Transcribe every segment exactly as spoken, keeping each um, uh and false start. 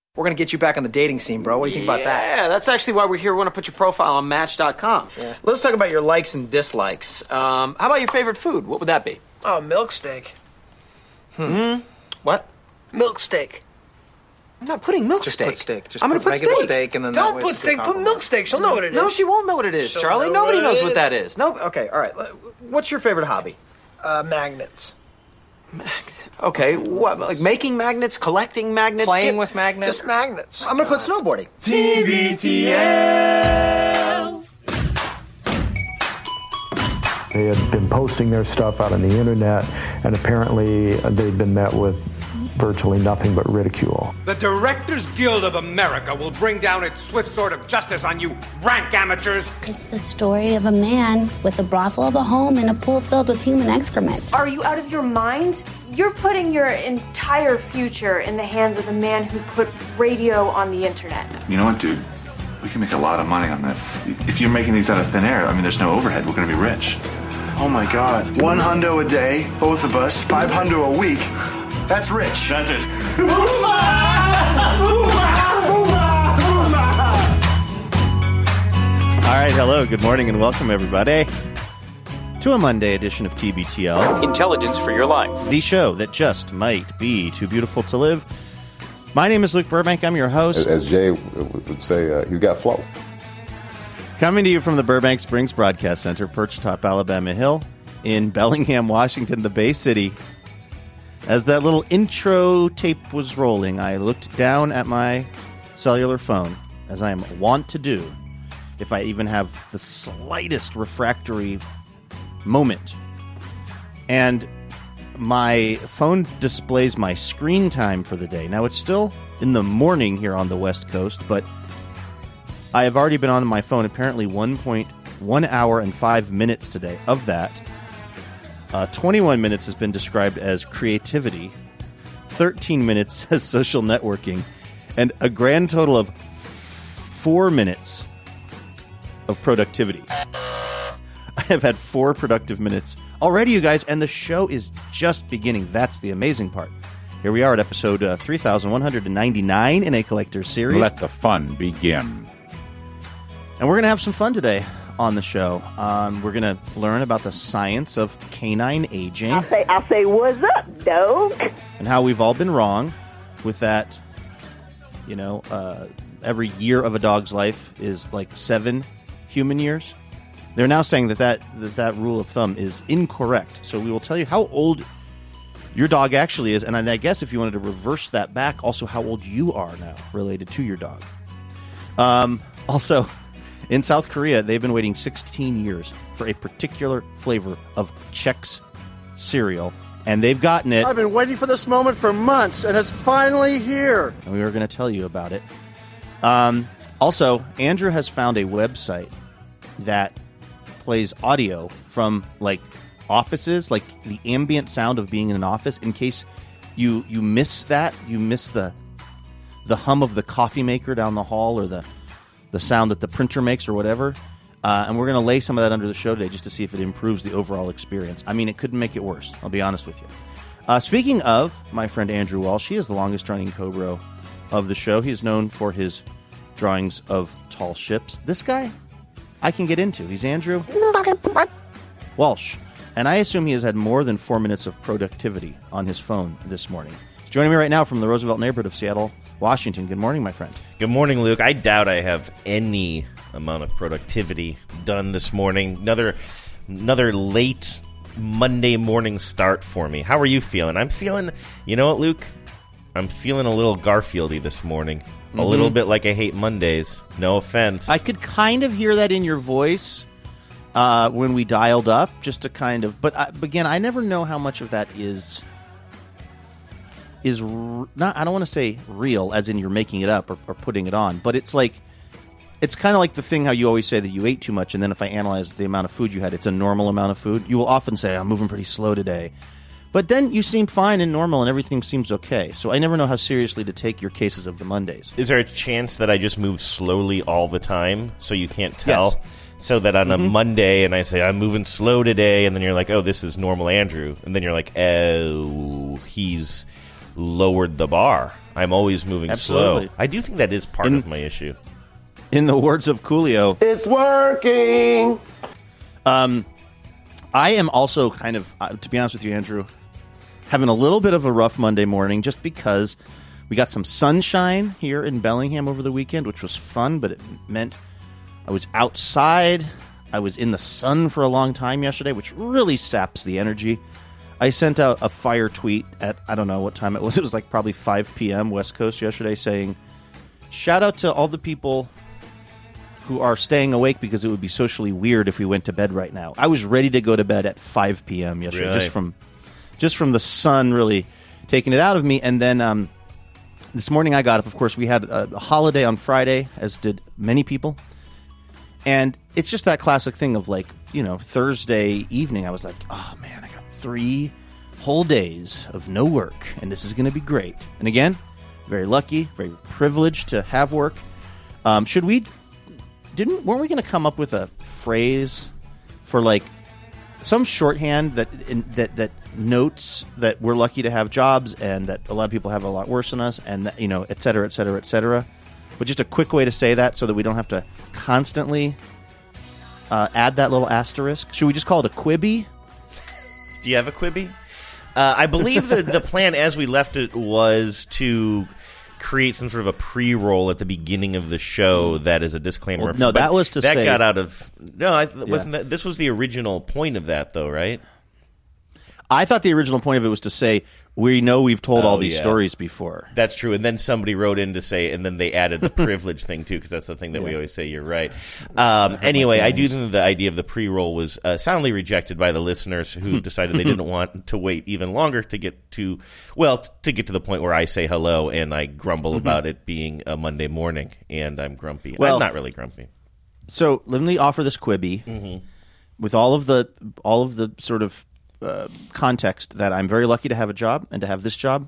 We're going to get you back on the dating scene, bro. What do you think yeah, about that? Yeah, that's actually why we're here. We want to put your profile on Match dot com. Yeah. Let's talk about your likes and dislikes. Um, how about your favorite food? What would that be? Oh, milk steak. Hmm. What? Milk steak. I'm not putting milk Just steak. Put steak. Just I'm put going to put regular steak. steak and then Don't that way put it's a steak. Put compromise. milk steak. She'll know what it is. No, she won't know what it is, She'll Charlie. know Nobody what it knows what is. that is. No. Okay. All right. What's your favorite hobby? Uh, magnets. Okay. What? Like making magnets, collecting magnets, Playing get- with magnets? Just magnets. I'm going to put snowboarding. T B T L. They had been posting their stuff out on the internet, and apparently they'd been met with virtually nothing but ridicule. The Directors Guild of America will bring down its swift sword of justice on you rank amateurs. It's the story of a man with a brothel of a home and a pool filled with human excrement. Are you out of your mind? You're putting your entire future in the hands of the man who put radio on the internet. You know what, dude? We can make a lot of money on this. If you're making these out of thin air, I mean, there's no overhead. We're going to be rich. Oh my God. One hundo a day, both of us, five hundo a week. That's rich. That's it. All right, hello, good morning, and welcome, everybody, to a Monday edition of T B T L. Intelligence for your life. The show that just might be too beautiful to live. My name is Luke Burbank. I'm your host. As, as Jay would say, uh, he's got flow. Coming to you from the Burbank Springs Broadcast Center, perched atop Alabama Hill in Bellingham, Washington, the Bay City. As that little intro tape was rolling, I looked down at my cellular phone, as I am wont to do, if I even have the slightest refractory moment. And my phone displays my screen time for the day. Now, it's still in the morning here on the West Coast, but I have already been on my phone apparently one point one hour and five minutes today. Of that, uh, twenty-one minutes has been described as creativity, thirteen minutes as social networking, and a grand total of four minutes of productivity. I have had four productive minutes already, you guys, and the show is just beginning. That's the amazing part. Here we are at episode uh, three thousand one hundred ninety-nine in a collector series. Let the fun begin. And we're going to have some fun today on the show. Um, we're going to learn about the science of canine aging. I'll say, I'll say, what's up, dog? And how we've all been wrong with that, you know, uh, every year of a dog's life is like seven human years. They're now saying that that, that that rule of thumb is incorrect. So we will tell you how old your dog actually is. And I guess if you wanted to reverse that back, also how old you are now related to your dog. Um, also, in South Korea, they've been waiting sixteen years for a particular flavor of Chex cereal. And they've gotten it. I've been waiting for this moment for months, and it's finally here. And we are going to tell you about it. Um, also, Andrew has found a website that plays audio from, like, offices, like the ambient sound of being in an office. In case you you miss that, you miss the the hum of the coffee maker down the hall or the, the sound that the printer makes or whatever. Uh, and we're going to lay some of that under the show today just to see if it improves the overall experience. I mean, it couldn't make it worse, I'll be honest with you. Uh, speaking of my friend Andrew Walsh, he is the longest-running Cobro of the show. He is known for his drawings of tall ships. This guy, I can get into. He's Andrew Walsh. And I assume he has had more than four minutes of productivity on his phone this morning. He's joining me right now from the Roosevelt neighborhood of Seattle, Washington. Good morning, my friend. Good morning, Luke. I doubt I have any amount of productivity done this morning. Another another late Monday morning start for me. How are you feeling? I'm feeling, you know what, Luke? I'm feeling a little Garfield-y this morning. Mm-hmm. A little bit like I hate Mondays. No offense. I could kind of hear that in your voice uh, when we dialed up, just to kind of... But, I, again, I never know how much of that is... is r- not. I don't want to say real, as in you're making it up or, or putting it on, but it's like... It's kind of like the thing how you always say that you ate too much, and then if I analyze the amount of food you had, it's a normal amount of food. You will often say, I'm moving pretty slow today. But then you seem fine and normal, and everything seems okay. So I never know how seriously to take your cases of the Mondays. Is there a chance that I just move slowly all the time, so you can't tell? Yes. So that on mm-hmm. a Monday, and I say, I'm moving slow today, and then you're like, oh, this is normal Andrew. And then you're like, oh, he's lowered the bar. I'm always moving Absolutely. slow. I do think that is part In- of my issue. In the words of Coolio, It's working. Um, I am also kind of, uh, to be honest with you, Andrew, having a little bit of a rough Monday morning just because we got some sunshine here in Bellingham over the weekend, which was fun, but it meant I was outside. I was in the sun for a long time yesterday, which really saps the energy. I sent out a fire tweet at, I don't know what time it was. It was like probably five p.m. West Coast yesterday saying, shout out to all the people who are staying awake because it would be socially weird if we went to bed right now. I was ready to go to bed at five p.m. yesterday, Really? just from just from the sun really taking it out of me. And then um, this morning I got up. Of course, we had a, a holiday on Friday, as did many people. And it's just that classic thing of like, you know, Thursday evening, I was like, oh man, I got three whole days of no work, and this is going to be great. And again, very lucky, very privileged to have work. Um, should we... Didn't weren't we going to come up with a phrase for like some shorthand that in, that that notes that we're lucky to have jobs and that a lot of people have a lot worse than us, and that, you know, et cetera, et cetera, et cetera. But just a quick way to say that so that we don't have to constantly uh, add that little asterisk. Should we just call it a Quibi? Do you have a Quibi? Uh, I believe that the plan as we left it was to create some sort of a pre-roll at the beginning of the show that is a disclaimer. Well, no, but that was to that say... got out of... No, I, Yeah. wasn't that... This was the original point of that, though, right? I thought the original point of it was to say, we know we've told Oh, all these yeah. stories before. That's true. And then somebody wrote in to say, and then they added the privilege thing, too, because that's the thing that we Yeah. always say. You're right. Um, anyway, I do think the idea of the pre-roll was uh, soundly rejected by the listeners who decided they didn't want to wait even longer to get to, well, t- to get to the point where I say hello and I grumble Mhm. about it being a Monday morning, and I'm grumpy. Well- I'm not really grumpy. So let me offer this Quibi Mhm. with all of the all of the sort of uh, context that I'm very lucky to have a job and to have this job.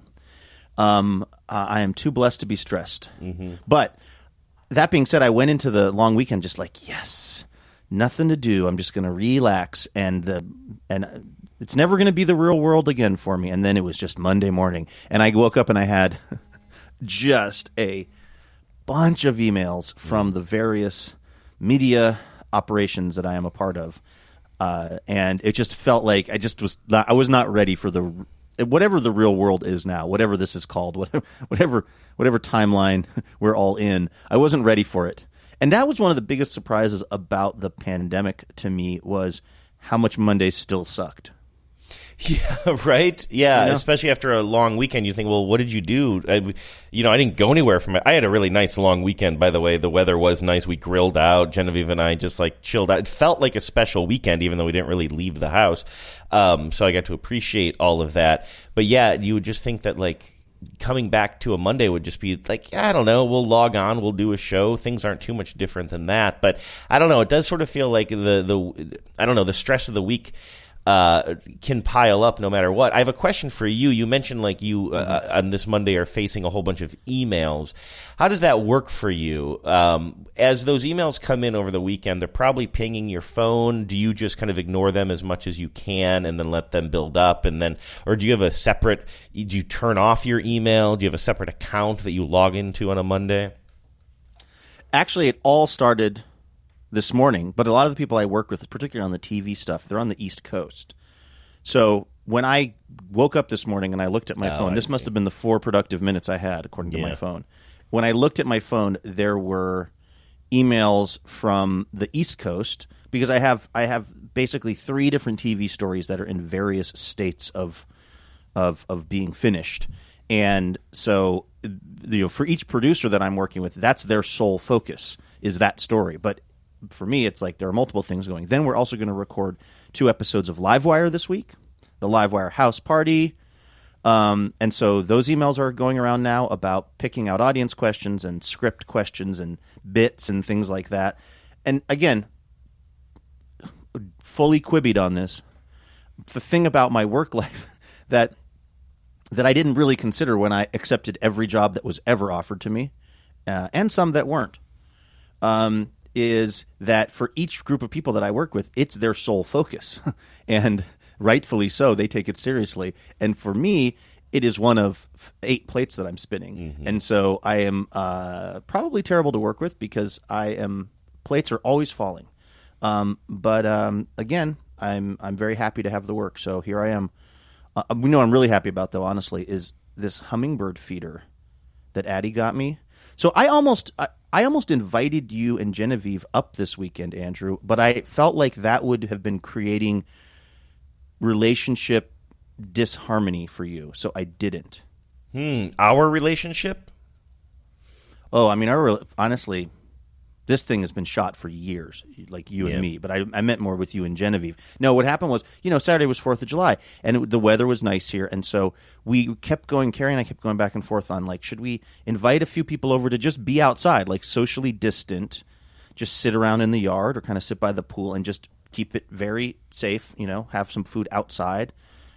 Um, uh, I am too blessed to be stressed. Mhm. But that being said, I went into the long weekend just like, yes, nothing to do. I'm just going to relax, and the and it's never going to be the real world again for me. And then it was just Monday morning, and I woke up and I had just a bunch of emails from the various media operations that I am a part of. Uh, and it just felt like I just was not, I was not ready for the whatever the real world is now, whatever this is called, whatever whatever whatever timeline we're all in. I wasn't ready for it. And that was one of the biggest surprises about the pandemic to me, was how much Mondays still sucked. Yeah, right? Yeah, You know? especially after a long weekend, you think, well, what did you do? I, you know, I didn't go anywhere from it. I had a really nice long weekend, by the way. The weather was nice. We grilled out. Genevieve and I just, like, chilled out. It felt like a special weekend, even though we didn't really leave the house. Um, so I got to appreciate all of that. But, yeah, you would just think that, like, coming back to a Monday would just be like, I don't know, we'll log on, we'll do a show. Things aren't too much different than that. But I don't know. It does sort of feel like the, the I don't know, the stress of the week uh, can pile up no matter what. I have a question for you. You mentioned like you uh, on this Monday are facing a whole bunch of emails. How does that work for you? Um, as those emails come in over the weekend, they're probably pinging your phone. Do you just kind of ignore them as much as you can and then let them build up? And then, or do you have a separate, do you turn off your email? Do you have a separate account that you log into on a Monday? Actually, it all started this morning, but a lot of the people I work with, particularly on the T V stuff, they're on the East Coast. So when I woke up this morning and I looked at my Oh, phone, I this must have been the four productive minutes I had, according to Yeah. my phone. When I looked at my phone, there were emails from the East Coast, because I have I have basically three different T V stories that are in various states of of of being finished. And so, you know, for each producer that I'm working with, that's their sole focus, is that story. But for me, it's like there are multiple things going. Then we're also going to record two episodes of Livewire this week, the Livewire House Party. Um, and so those emails are going around now about picking out audience questions and script questions and bits and things like that. And again, fully Quibied on this. The thing about my work life that that I didn't really consider when I accepted every job that was ever offered to me, uh, and some that weren't, um, is that for each group of people that I work with, it's their sole focus. And rightfully so, they take it seriously. And for me, it is one of eight plates that I'm spinning. Mm-hmm. And so I am uh, probably terrible to work with because I am plates are always falling. Um, but um, again, I'm I'm very happy to have the work. So here I am. Uh, you know what I'm really happy about, though, honestly, is this hummingbird feeder that Addie got me. So I almost I, I almost invited you and Genevieve up this weekend, Andrew, but I felt like that would have been creating relationship disharmony for you, so I didn't. Hmm. Our relationship? Oh, I mean, our honestly, this thing has been shot for years, like you Yeah. and me. But I, I meant more with you and Genevieve. No, what happened was, you know, Saturday was Fourth of July, and it, the weather was nice here, and so we kept going. Carrie and I kept going back and forth on like, should we invite a few people over to just be outside, like socially distant, just sit around in the yard or kind of sit by the pool and just keep it very safe, you know, have some food outside.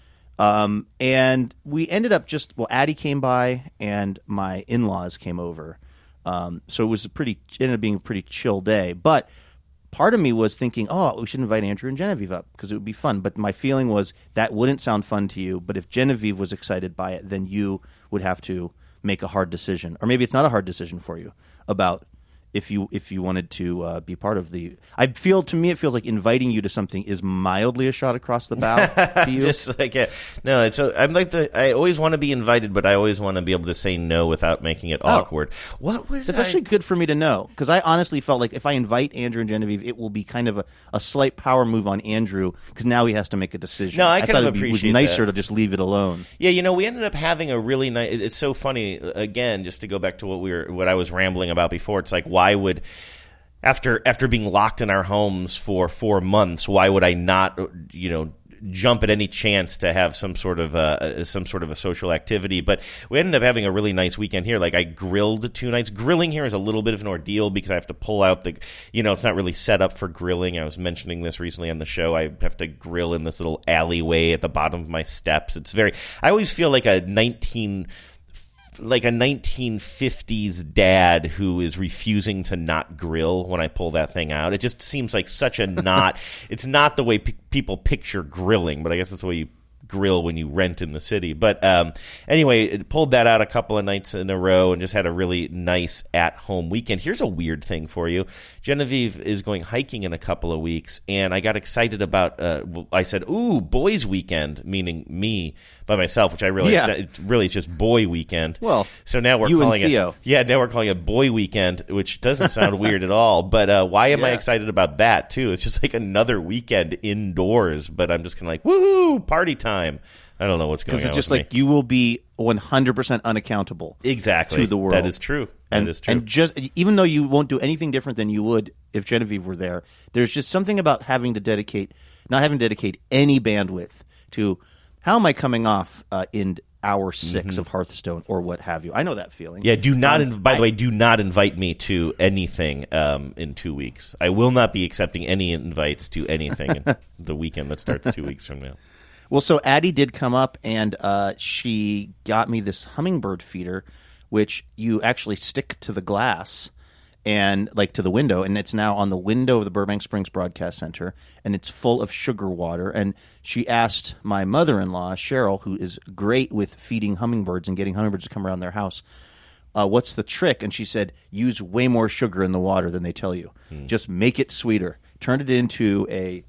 Um, and we ended up just, well, Addie came by and my in-laws came over. Um, so it was a pretty, it ended up being a pretty chill day. But part of me was thinking, oh, we should invite Andrew and Genevieve up because it would be fun. But my feeling was that wouldn't sound fun to you. But if Genevieve was excited by it, then you would have to make a hard decision. Or maybe it's not a hard decision for you about if you if you wanted to uh, be part of the. I feel, to me, it feels like inviting you to something is mildly a shot across the bow to you. Just like it. No, it's a, I'm like the. I always want to be invited, but I always want to be able to say no without making it Oh. awkward. What was That's I- actually good for me to know because I honestly felt like if I invite Andrew and Genevieve, it will be kind of a, a slight power move on Andrew because now he has to make a decision. No, I kind thought of it'd be- appreciate it was nicer that. to just leave it alone. Yeah, you know, we ended up having a really nice. It's so funny. Again, just to go back to what we were, what I was rambling about before. It's like, why would after after being locked in our homes for four months, why would I not, you know, jump at any chance to have some sort of a, some sort of a social activity? But we ended up having a really nice weekend here. Like I grilled two nights. Grilling here is a little bit of an ordeal because I have to pull out the, you know, it's not really set up for grilling. I was mentioning this recently on the show. I have to grill in this little alleyway at the bottom of my steps. It's very, I always feel like a nineteen like a nineteen fifties dad who is refusing to not grill when I pull that thing out. It just seems like such a not, it's not the way pe- people picture grilling, but I guess it's the way you grill when you rent in the city. But um, anyway, it pulled that out a couple of nights in a row and just had a really nice at-home weekend. Here's a weird thing for you. Genevieve is going hiking in a couple of weeks, and I got excited about, uh, I said, ooh, boys weekend, meaning me by myself, which I realized Yeah. that it really is just boy weekend. Well, so now we're you and calling it, Theo. yeah, now we're calling it boy weekend, which doesn't sound weird at all. But uh, why am I Yeah. excited about that too? It's just like another weekend indoors, but I'm just kind of like, woohoo, party time. I don't know what's going on. Because it's just with like me. you will be one hundred percent unaccountable Exactly. to the world. That is true. That And, is true. and just even though you won't do anything different than you would if Genevieve were there, there's just something about having to dedicate, not having to dedicate any bandwidth to how am I coming off uh, in hour six Mhm. of Hearthstone or what have you. I know that feeling. Yeah, do not. Um, inv- by I- the way, do not invite me to anything um, in two weeks. I will not be accepting any invites to anything in the weekend that starts two weeks from now. Well, so Addie did come up and uh, she got me this hummingbird feeder, which you actually stick to the glass and like to the window, and it's now on the window of the Burbank Springs Broadcast Center, and it's full of sugar water. And she asked my mother-in-law, Cheryl, who is great with feeding hummingbirds and getting hummingbirds to come around their house, uh, what's the trick? And she said, use way more sugar in the water than they tell you. Hmm. Just make it sweeter. Turn it into a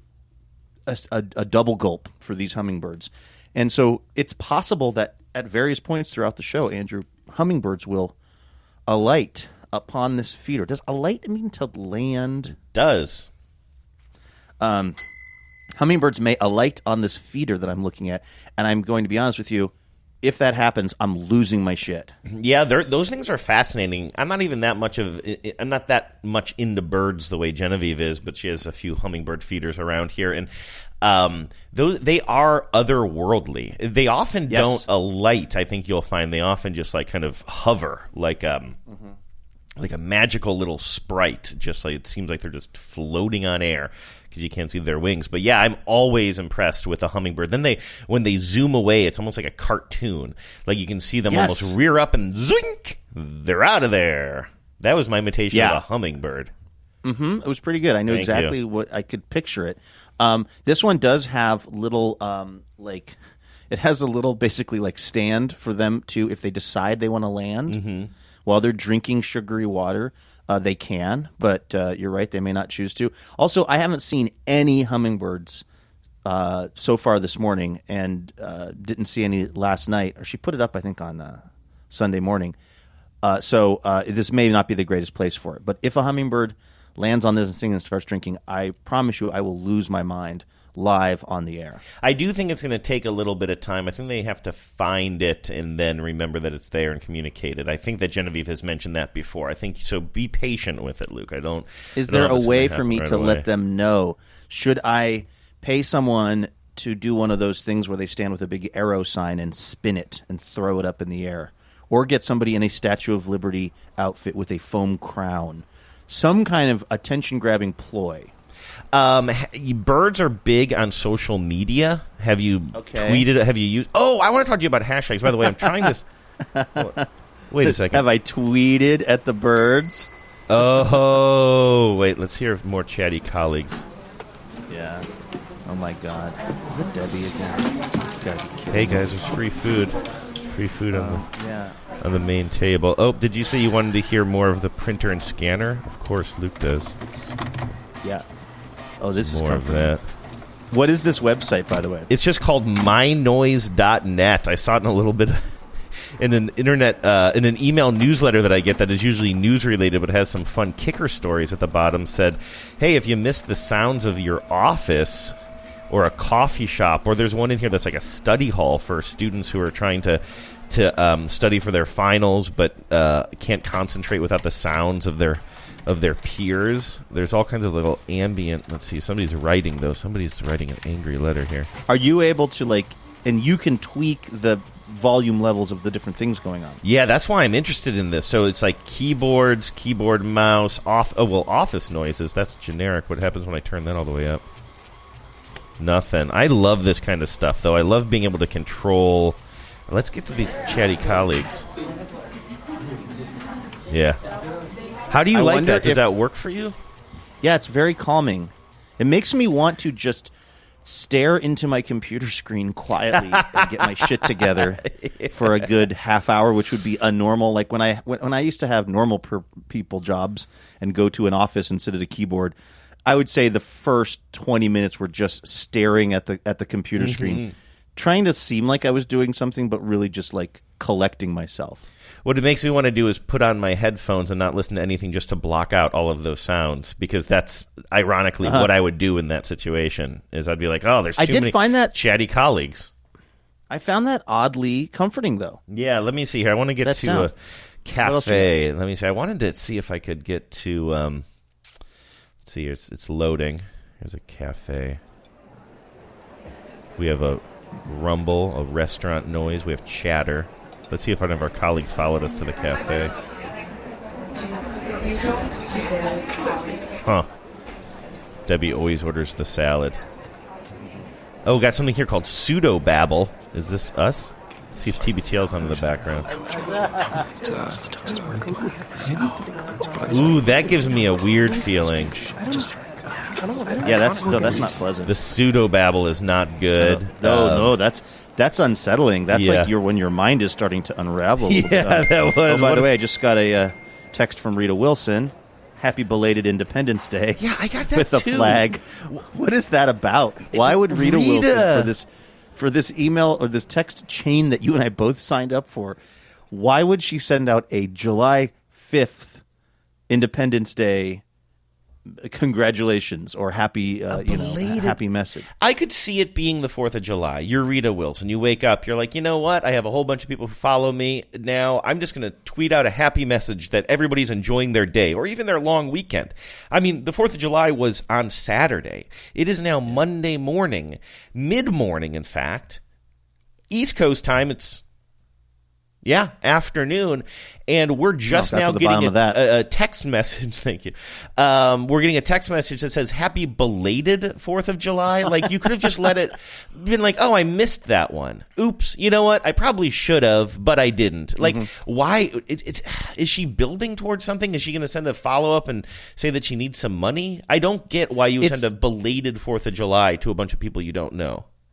A, a, a double gulp for these hummingbirds. And so it's possible that at various points throughout the show, Andrew, hummingbirds will alight upon this feeder. Does alight mean to land? Does. Um, hummingbirds may alight on this feeder that I'm looking at, and I'm going to be honest with you, if that happens, I'm losing my shit. Yeah, they're- those things are fascinating. I'm not even that much of I'm not that much into birds the way Genevieve is, but she has a few hummingbird feeders around here, and um, those they are otherworldly. They often Yes. don't alight. I think you'll find they often just like kind of hover, like um, Mm-hmm. like a magical little sprite. Just like it seems like they're just floating on air because you can't see their wings. But yeah, I'm always impressed with a hummingbird. Then they, when they zoom away, it's almost like a cartoon. Like you can see them Yes. almost rear up and zoink, they're out of there. That was my imitation Yeah. of a hummingbird. Mm-hmm. It was pretty good. I knew Thank exactly you. what I could picture it. Um, this one does have little, um, like, It has a little basically like stand for them to, if they decide they want to land Mm-hmm. while they're drinking sugary water, uh, they can. But uh, you're right, they may not choose to. Also, I haven't seen any hummingbirds uh, so far this morning, and uh, didn't see any last night. Or she put it up, I think, on uh, Sunday morning. Uh, so uh, this may not be the greatest place for it. But if a hummingbird lands on this thing and starts drinking, I promise you I will lose my mind live on the air. I do think it's going to take a little bit of time. I think they have to find it and then remember that it's there and communicate it. I think that Genevieve has mentioned that before. I think so. Be patient with it, Luke. I don't. Is I don't there know a if it's way gonna for me happen to right let away. them know? Should I pay someone to do one of those things where they stand with a big arrow sign and spin it and throw it up in the air? Or get somebody in a Statue of Liberty outfit with a foam crown? Some kind of attention-grabbing ploy. Um, ha- birds are big on social media. Have you Okay. tweeted? Have you used? Oh, I want to talk to you about hashtags. By the way, I'm trying this. Wait a second. Have I tweeted at the birds? Oh, wait. Let's hear more chatty colleagues. Yeah. Oh, my God. Is it Debbie again? Gotta be kidding Hey, me. guys, there's free food. Free food on the yeah. on the main table. Oh, did you say you wanted to hear more of the printer and scanner? Of course, Luke does. Yeah. Oh, this is more of comforting. that. What is this website, by the way? It's just called my noise dot net. I saw it in a little bit in an internet uh, in an email newsletter that I get that is usually news related, but has some fun kicker stories at the bottom. Said, hey, if you missed the sounds of your office or a coffee shop, or there's one in here that's like a study hall for students who are trying to to um, study for their finals, but uh, can't concentrate without the sounds of their of their peers. There's all kinds of little ambient. Let's see. Somebody's writing though. Somebody's writing an angry letter here. Are you able to, like, and you can tweak the volume levels of the different things going on? Yeah, that's why I'm interested in this. So it's like keyboards, keyboard, mouse, off. Oh well, office noises. That's generic. What happens when I turn that all the way up? Nothing. I love this kind of stuff, though. I love being able to control. Let's get to these chatty colleagues. Yeah. How do you I like wonder that? Does if- that work for you? Yeah, it's very calming. It makes me want to just stare into my computer screen quietly and get my shit together for a good half hour, which would be a normal. Like when I when, when I used to have normal per people jobs and go to an office and sit at a keyboard, I would say the first twenty minutes were just staring at the at the computer Mhm. screen, trying to seem like I was doing something, but really just like collecting myself. What it makes me want to do is put on my headphones and not listen to anything just to block out all of those sounds, because that's ironically Uh-huh. what I would do in that situation. Is I'd be like, oh, there's too I did many find that chatty colleagues. I found that oddly comforting, though. Yeah, let me see here. I want to get That to sound. a What else you cafe. Let me see. I wanted to see if I could get to. Um, let's see. It's it's loading. Here's a cafe. We have a rumble, a restaurant noise. We have chatter. Let's see if one of our colleagues followed us to the cafe. Huh. Debbie always orders the salad. Oh, we got something here called Pseudo Babble. Is this us? Let's see if T B T L's on in the background. Ooh, that gives me a weird feeling. Yeah, that's no, that's not pleasant. The pseudo babble is not good. No, Um, no, that's that's unsettling. That's yeah. like your when your mind is starting to unravel. Yeah, that was- Oh, by what- the way, I just got a uh, text from Rita Wilson. Happy belated Independence Day. Yeah, I got that with a too. flag. What is that about? Why would Rita, Rita. Wilson for this for this email or this text chain that you and I both signed up for? Why would she send out a July fifth Independence Day congratulations or happy uh, you know belated- happy message? I could see it being the fourth of July. You're Rita Wilson. You wake up, you're like, you know what? I have a whole bunch of people who follow me. Now I'm just going to tweet out a happy message that everybody's enjoying their day or even their long weekend. I mean, the fourth of July was on Saturday. It is now Monday morning, mid-morning, in fact. East Coast time, it's Yeah, afternoon, and we're just got to now the getting bottom a, of that. a, a text message. Thank you. Um, we're getting a text message that says "Happy belated Fourth of July." Like you could have just let it been like, "Oh, I missed that one. Oops. You know what? I probably should have, but I didn't." Like, Mm-hmm. why? It, it, is she building towards something? Is she going to send a follow up and say that she needs some money? I don't get why you would It's- send a belated Fourth of July to a bunch of people you don't know.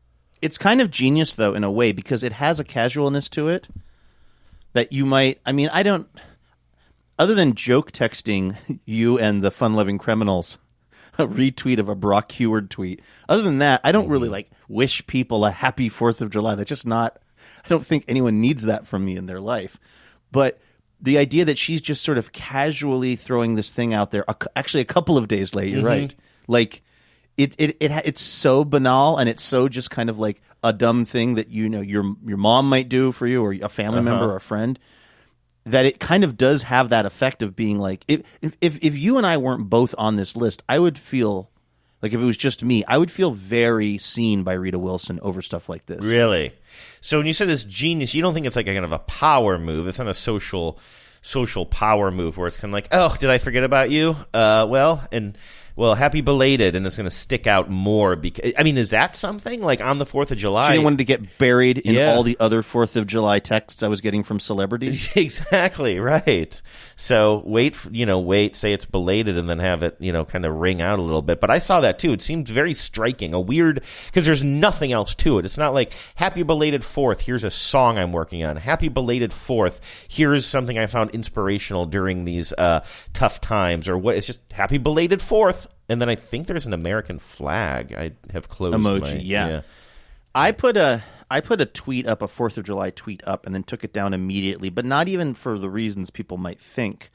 it's kind of genius though in a way because it has a casualness to it that you might. I mean, I don't. Other than joke texting you and the fun-loving criminals a retweet of a Brock Heward tweet. Other than that, I don't really like wish people a happy fourth of July. That's just not. I don't think anyone needs that from me in their life. But the idea that she's just sort of casually throwing this thing out there, actually a couple of days late, you're Mm-hmm. right. Like it, it, it, it's so banal and it's so just kind of like a dumb thing that you know your your mom might do for you or a family Uh-huh. member or a friend. That it kind of does have that effect of being like, if, if if you and I weren't both on this list, I would feel like if it was just me, I would feel very seen by Rita Wilson over stuff like this. Really? So when you said this genius, you don't think it's like a kind of a power move? It's not a social social power move where it's kind of like, oh, did I forget about you? Uh, well, and well, happy belated, and it's going to stick out more. Because I mean, is that something like on the Fourth of July? She didn't want to get buried in Yeah. all the other Fourth of July texts I was getting from celebrities. Exactly right. So wait, for, you know, wait, say it's belated, and then have it, you know, kind of ring out a little bit. But I saw that too. It seemed very striking, a weird because there's nothing else to it. It's not like happy belated Fourth. Here's a song I'm working on. Happy belated Fourth. Here's something I found inspirational during these uh, tough times, or what? It's just happy belated Fourth. And then I think there's an American flag. I have closed Emoji, my, yeah. yeah. I put a I put a tweet up, a Fourth of July tweet up, and then took it down immediately, but not even for the reasons people might think.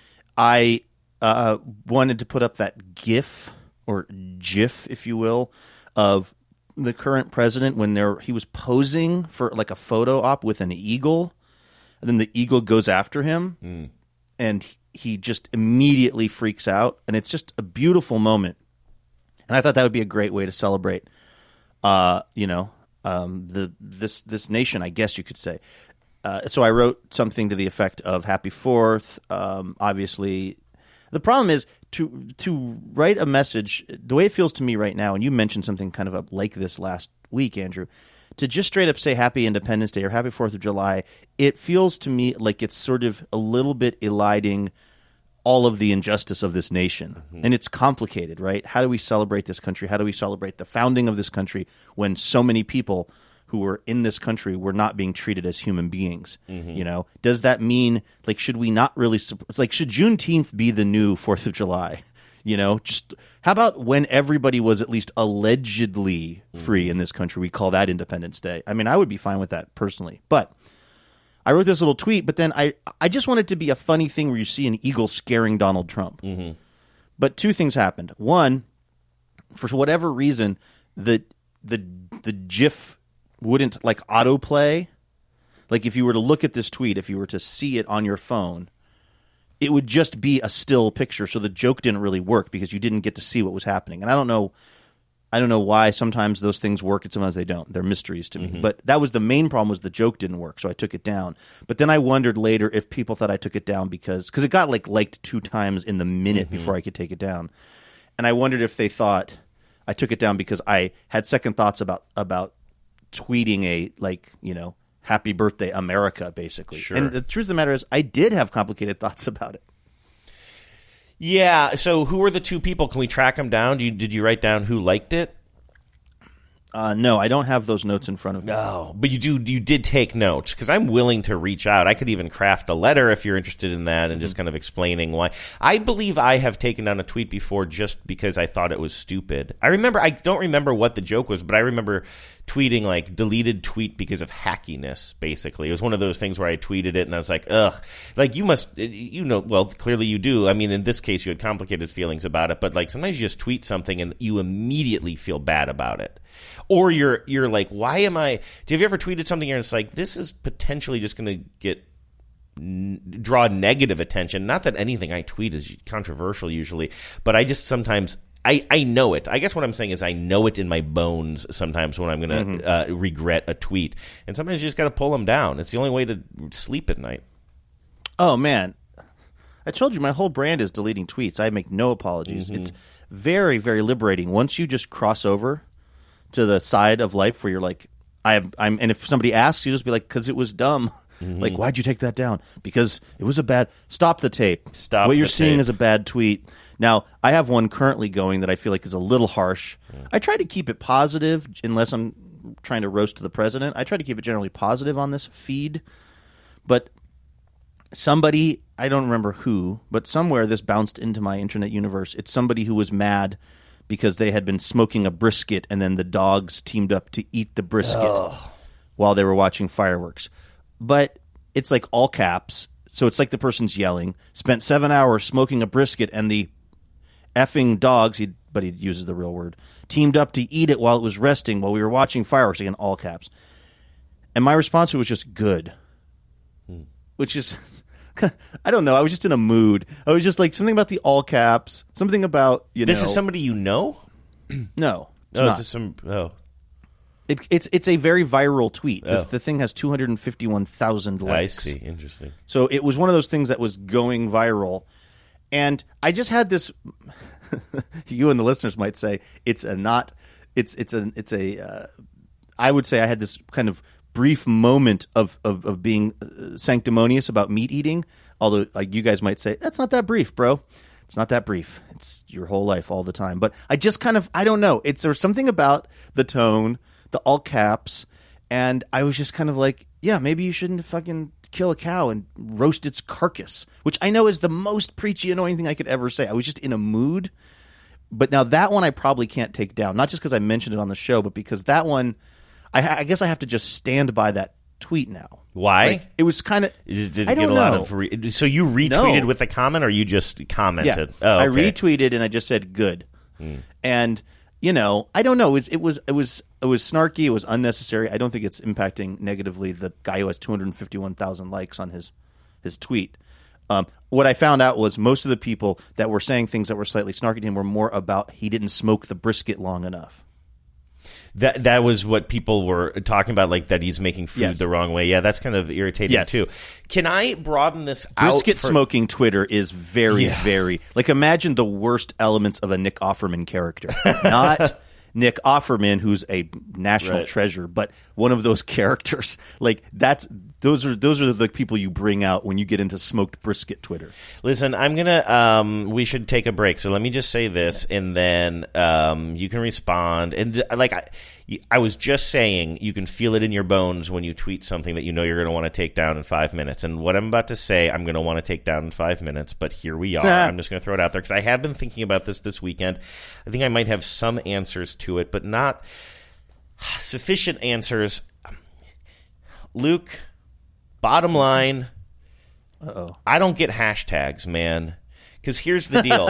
I uh, wanted to put up that GIF or GIF, if you will, of the current president when there he was posing for like a photo op with an eagle, and then the eagle goes after him, Mm. and he, he just immediately freaks out, and it's just a beautiful moment. And I thought that would be a great way to celebrate, uh, you know, um, the this this nation, I guess you could say. Uh, so I wrote something to the effect of "Happy Fourth." Um, obviously, the problem is to to write a message the way it feels to me right now. And you mentioned something kind of like this last week, Andrew. To just straight up say Happy Independence Day or Happy Fourth of July, it feels to me like it's sort of a little bit eliding all of the injustice of this nation. Mm-hmm. And it's complicated, right? How do we celebrate this country? How do we celebrate the founding of this country when so many people who were in this country were not being treated as human beings? Mm-hmm. You know, does that mean, like, should we not really, like, should Juneteenth be the new Fourth of July? You know, just how about when everybody was at least allegedly free mm-hmm. in this country? We call that Independence Day. I mean, I would be fine with that personally. But I wrote this little tweet, but then I, I just want it to be a funny thing where you see an eagle scaring Donald Trump. Mm-hmm. But two things happened. One, for whatever reason, the the the GIF wouldn't like autoplay. Like if you were to look at this tweet, if you were to see it on your phone, it would just be a still picture. So the joke didn't really work because you didn't get to see what was happening. And I don't know, I don't know why sometimes those things work and sometimes they don't. They're mysteries to me. Mm-hmm. But that was the main problem, was the joke didn't work, so I took it down. But then I wondered later if people thought I took it down because because it got like liked two times in the minute Mm-hmm. before I could take it down. And I wondered if they thought I took it down because I had second thoughts about about tweeting a, like, you know, Happy Birthday America, basically. Sure. And the truth of the matter is I did have complicated thoughts about it. Yeah. So who were the two people? Can we track them down? Do you, did you write down who liked it? Uh, no, I don't have those notes in front of me. No, but you do. You did take notes because I'm willing to reach out. I could even craft a letter if you're interested in that, and Mm-hmm. just kind of explaining why. I believe I have taken down a tweet before just because I thought it was stupid. I remember. I don't remember what the joke was, but I remember tweeting like deleted tweet because of hackiness. Basically, it was one of those things where I tweeted it and I was like, ugh, like you must, you know, well, clearly you do. I mean, in this case, you had complicated feelings about it, but like sometimes you just tweet something and you immediately feel bad about it. Or you're you're like, why am I? Do you ever tweeted something and it's like, this is potentially just going to get n- draw negative attention? Not that anything I tweet is controversial usually, but I just sometimes I, I know it. I guess what I'm saying is I know it in my bones sometimes when I'm going to Mm-hmm. uh, regret a tweet, and sometimes you just got to pull them down. It's the only way to sleep at night. Oh man, I told you my whole brand is deleting tweets. I make no apologies. Mm-hmm. It's very, very liberating once you just cross over to the side of life where you're like, I am, I'm, and if somebody asks, you just be like, because it was dumb. Mm-hmm. Like, why'd you take that down? Because it was a bad. Stop the tape. Stop What the you're seeing tape. is a bad tweet. Now, I have one currently going that I feel like is a little harsh. Yeah. I try to keep it positive unless I'm trying to roast the president. I try to keep it generally positive on this feed, but somebody, I don't remember who, but somewhere this bounced into my internet universe. It's somebody who was mad because they had been smoking a brisket and then the dogs teamed up to eat the brisket oh. while they were watching fireworks. But it's like all caps, so it's like the person's yelling, spent seven hours smoking a brisket and the effing dogs, he, but he uses the real word, teamed up to eat it while it was resting, while we were watching fireworks, again, all caps. And my response was just good, hmm. which is, I don't know, I was just in a mood. I was just like, something about the all caps, something about, you this know. This is somebody you know? No. It's oh, not. It's just some, oh. It, it's it's a very viral tweet. Oh. The, the thing has two hundred fifty-one thousand likes. I see. Interesting. So it was one of those things that was going viral. And I just had this, you and the listeners might say, it's a not, it's it's a, it's a, uh, I would say I had this kind of brief moment of, of, of being sanctimonious about meat eating. Although like you guys might say, that's not that brief, bro. It's not that brief. It's your whole life all the time. But I just kind of, I don't know. It's there's something about the tone, the all caps, and I was just kind of like, yeah, maybe you shouldn't fucking kill a cow and roast its carcass, which I know is the most preachy, annoying thing I could ever say. I was just in a mood. But now that one I probably can't take down, not just because I mentioned it on the show, but because that one, I, I guess I have to just stand by that tweet now. Why? Like, it was kind of, Did it I get don't a lot know. of re- so you retweeted No. with a comment, or you just commented? Yeah, oh, I okay. retweeted and I just said good, Hmm. and you know, I don't know. It was, it was it was it was snarky. It was unnecessary. I don't think it's impacting negatively the guy who has two hundred fifty-one thousand likes on his his tweet. Um, what I found out was most of the people that were saying things that were slightly snarky to him were more about he didn't smoke the brisket long enough. That that was what people were talking about, like that he's making food Yes. the wrong way. Yeah, that's kind of irritating Yes. too. Can I broaden this out? Brisket for- smoking Twitter is very, Yeah. very like imagine the worst elements of a Nick Offerman character, not Nick Offerman, who's a national Right. treasure, but one of those characters. Like that's those are those are the people you bring out when you get into smoked brisket Twitter. Listen, I'm gonna. Um, we should take a break. So let me just say this, and then um, you can respond. And uh, like I, I was just saying, you can feel it in your bones when you tweet something that you know you're going to want to take down in five minutes. And what I'm about to say, I'm going to want to take down in five minutes. But here we are. I'm just going to throw it out there because I have been thinking about this this weekend. I think I might have some answers to it, but not sufficient answers. Luke. Bottom line, Uh-oh. I don't get hashtags, man. Because here's the deal.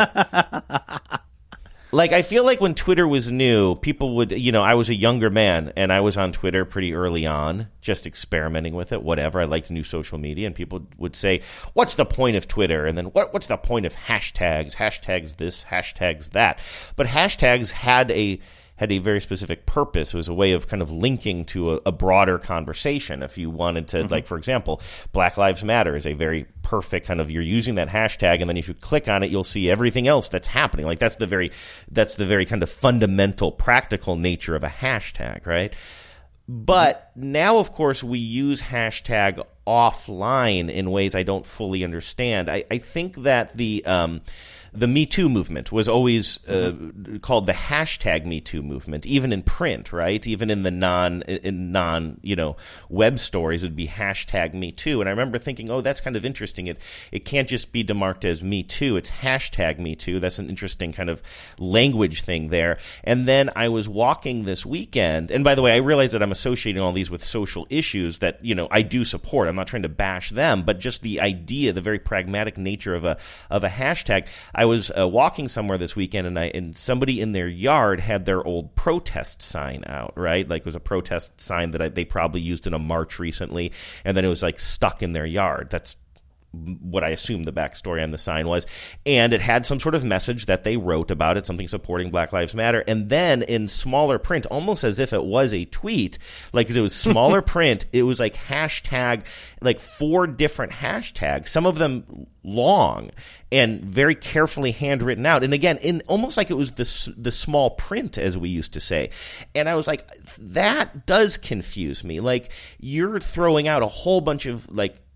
Like, I feel like when Twitter was new, people would, you know, I was a younger man, and I was on Twitter pretty early on, just experimenting with it, whatever. I liked new social media, and people would say, what's the point of Twitter? And then, what, what's the point of hashtags? Hashtags this, hashtags that. But hashtags had a... had a very specific purpose. It was a way of kind of linking to a, a broader conversation. If you wanted to, mm-hmm. like, for example, Black Lives Matter is a very perfect kind of, you're using that hashtag, and then if you click on it, you'll see everything else that's happening. Like, that's the very, that's the very kind of fundamental, practical nature of a hashtag, right? But now, of course, we use hashtag offline in ways I don't fully understand. I, I think that the... Um, The Me Too movement was always uh, mm-hmm. called the hashtag Me Too movement, even in print, right? Even in the non, in non, you know, web stories, it would be hashtag Me Too. And I remember thinking, oh, that's kind of interesting. It it can't just be demarked as Me Too. It's hashtag Me Too. That's an interesting kind of language thing there. And then I was walking this weekend, and by the way, I realize that I'm associating all these with social issues that, you know, I do support. I'm not trying to bash them, but just the idea, the very pragmatic nature of a of a hashtag. I was uh, walking somewhere this weekend, and I and somebody in their yard had their old protest sign out, right? Like it was a protest sign that I, they probably used in a march recently, and then it was like stuck in their yard. That's what I assume the backstory on the sign was. And it had some sort of message that they wrote about it, something supporting Black Lives Matter. And then in smaller print, almost as if it was a tweet, like because it was smaller print, it was like hashtag, like four different hashtags, some of them long and very carefully handwritten out. And again, in almost like it was the, the small print, as we used to say. And I was like, that does confuse me. Like, you're throwing out a whole bunch of like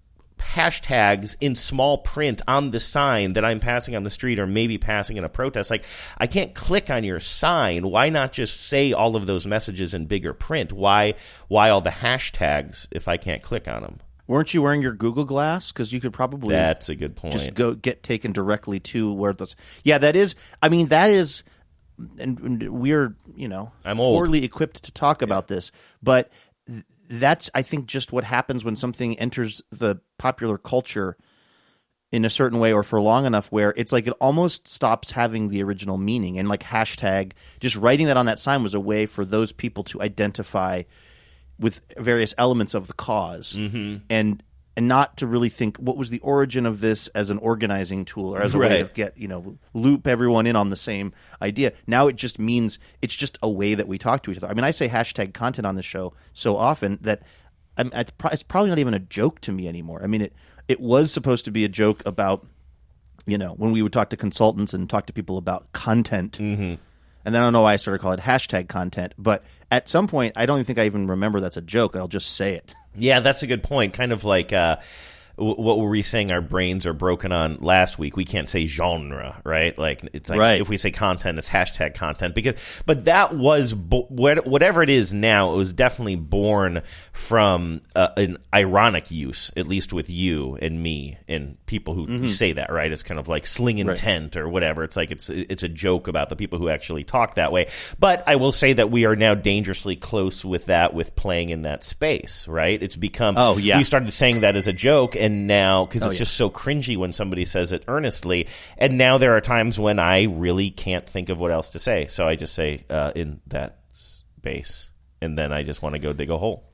hashtags in small print on the sign that I'm passing on the street or maybe passing in a protest. Like, I can't click on your sign. Why not just say all of those messages in bigger print? Why why all the hashtags if I can't click on them? Weren't you wearing your Google Glass? Because you could probably That's a good point. Just go get taken directly to where those. Yeah, that is. I mean, that is. And, and we're you know I'm old. poorly equipped to talk about this, but th- that's I think just what happens when something enters the popular culture in a certain way or for long enough where it's like it almost stops having the original meaning. And like hashtag, just writing that on that sign was a way for those people to identify with various elements of the cause, mm-hmm. and and not to really think what was the origin of this as an organizing tool or as a right. way to get, you know, loop everyone in on the same idea. Now it just means it's just a way that we talk to each other. I mean, I say hashtag content on the show so often that I'm, it's probably not even a joke to me anymore. I mean, it it was supposed to be a joke about, you know, when we would talk to consultants and talk to people about content. Mm-hmm. And then I don't know why I started calling it hashtag content. But at some point, I don't even think I even remember that's a joke. I'll just say it. Yeah, that's a good point. Kind of like uh, w- what were we saying our brains are broken on last week? We can't say genre, right? Like it's like right. if we say content, it's hashtag content. Because, but that was bo- whatever it is now. It was definitely born from uh, an ironic use, at least with you and me and people who mm-hmm. say that, right? It's kind of like sling intent right. or whatever. It's like it's it's a joke about the people who actually talk that way. But I will say that we are now dangerously close with that, with playing in that space, right? It's become oh yeah. We started saying that as a joke, and now because oh, it's yeah. just so cringy when somebody says it earnestly, and now there are times when I really can't think of what else to say, so I just say uh, in that space, and then I just want to go dig a hole.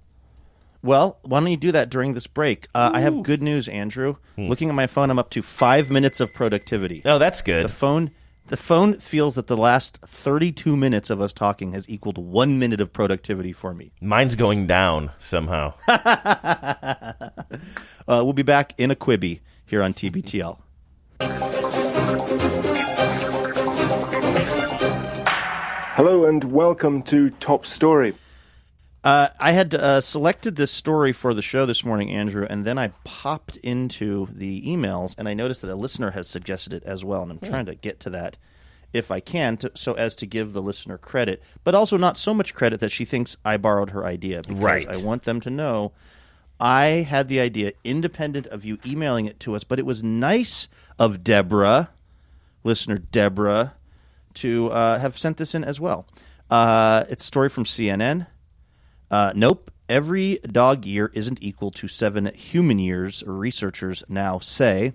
Well, why don't you do that during this break? Uh, I have good news, Andrew. Hmm. Looking at my phone, I'm up to five minutes of productivity. Oh, that's good. The phone, the phone feels that the last thirty-two minutes of us talking has equaled one minute of productivity for me. Mine's going down somehow. uh, we'll be back in a Quibi here on T B T L. Hello and welcome to Top Story. Uh, I had uh, selected this story for the show this morning, Andrew, and then I popped into the emails, and I noticed that a listener has suggested it as well, and I'm trying to get to that if I can, to, so as to give the listener credit, but also not so much credit that she thinks I borrowed her idea, because right. I want them to know I had the idea independent of you emailing it to us, but it was nice of Deborah, listener Deborah, to uh, have sent this in as well. Uh, it's a story from C N N. Uh, nope, every dog year isn't equal to seven human years, researchers now say.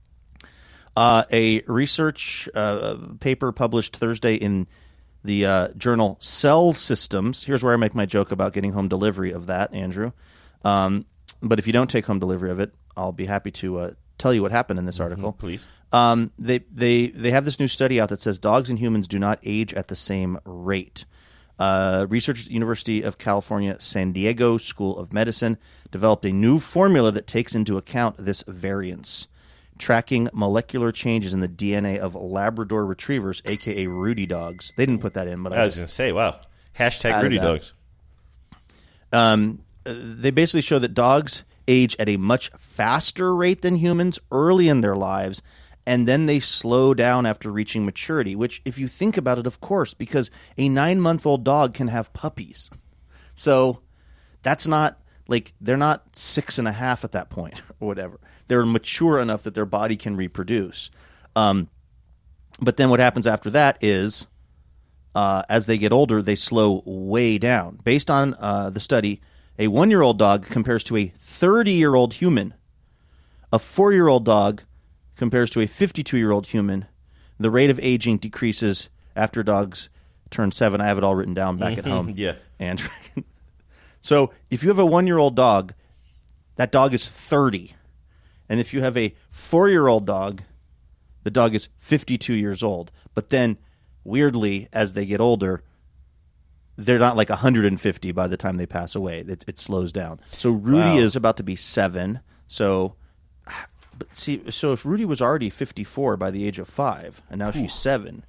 Uh, a research uh, paper published Thursday in the uh, journal Cell Systems. Here's where I make my joke about getting home delivery of that, Andrew. Um, but if you don't take home delivery of it, I'll be happy to uh, tell you what happened in this article. Mm-hmm, please. Um, they, they, they have this new study out that says dogs and humans do not age at the same rate. Uh, researchers at the University of California, San Diego School of Medicine developed a new formula that takes into account this variance, tracking molecular changes in the D N A of Labrador retrievers, a k a. Rudy dogs. They didn't put that in, but I, I was going to say, wow. Hashtag Rudy dogs. Um, they basically show that dogs age at a much faster rate than humans early in their lives, and then they slow down after reaching maturity, which, if you think about it, of course, because a nine-month-old dog can have puppies. So that's not, like, they're not six and a half at that point or whatever. They're mature enough that their body can reproduce. Um, but then what happens after that is, uh, as they get older, they slow way down. Based on uh, the study, a one-year-old dog compares to a thirty-year-old human. A four-year-old dog compares to a fifty-two-year-old human. The rate of aging decreases after dogs turn seven. I have it all written down back at home. Yeah. And so if you have a one-year-old dog, that dog is thirty. And if you have a four-year-old dog, the dog is fifty-two years old. But then, weirdly, as they get older, they're not like one hundred fifty by the time they pass away. It, it slows down. So Rudy Wow. is about to be seven. So... But see, so if Rudy was already fifty-four by the age of five, and now she's seven,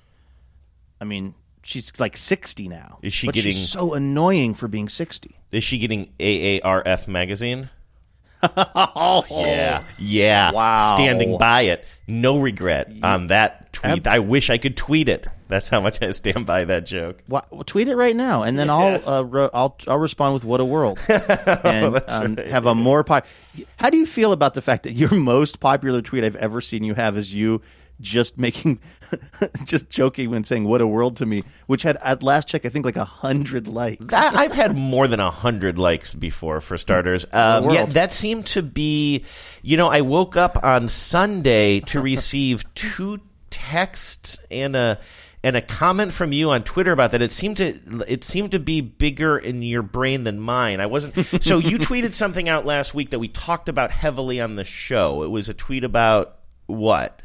I mean, she's like sixty now. Is she but getting she's so annoying for being sixty? Is she getting A A R F magazine? oh, yeah. Yeah. Wow. Standing by it. No regret on that tweet. I wish I could tweet it. That's how much I stand by that joke. Well, tweet it right now, and then Yes. I'll uh, ro- I'll I'll respond with "What a world," and That's um, right. have a more pop. How do you feel about the fact that your most popular tweet I've ever seen you have is you just making, just joking when saying "What a world" to me, which had at last check I think like a hundred likes. I, I've had more than a hundred likes before, for starters. Um, yeah, that seemed to be. You know, I woke up on Sunday to receive two texts and a. And a comment from you on Twitter about that. It seemed to it seemed to be bigger in your brain than mine. I wasn't. So you tweeted something out last week that we talked about heavily on the show. It was a tweet about what?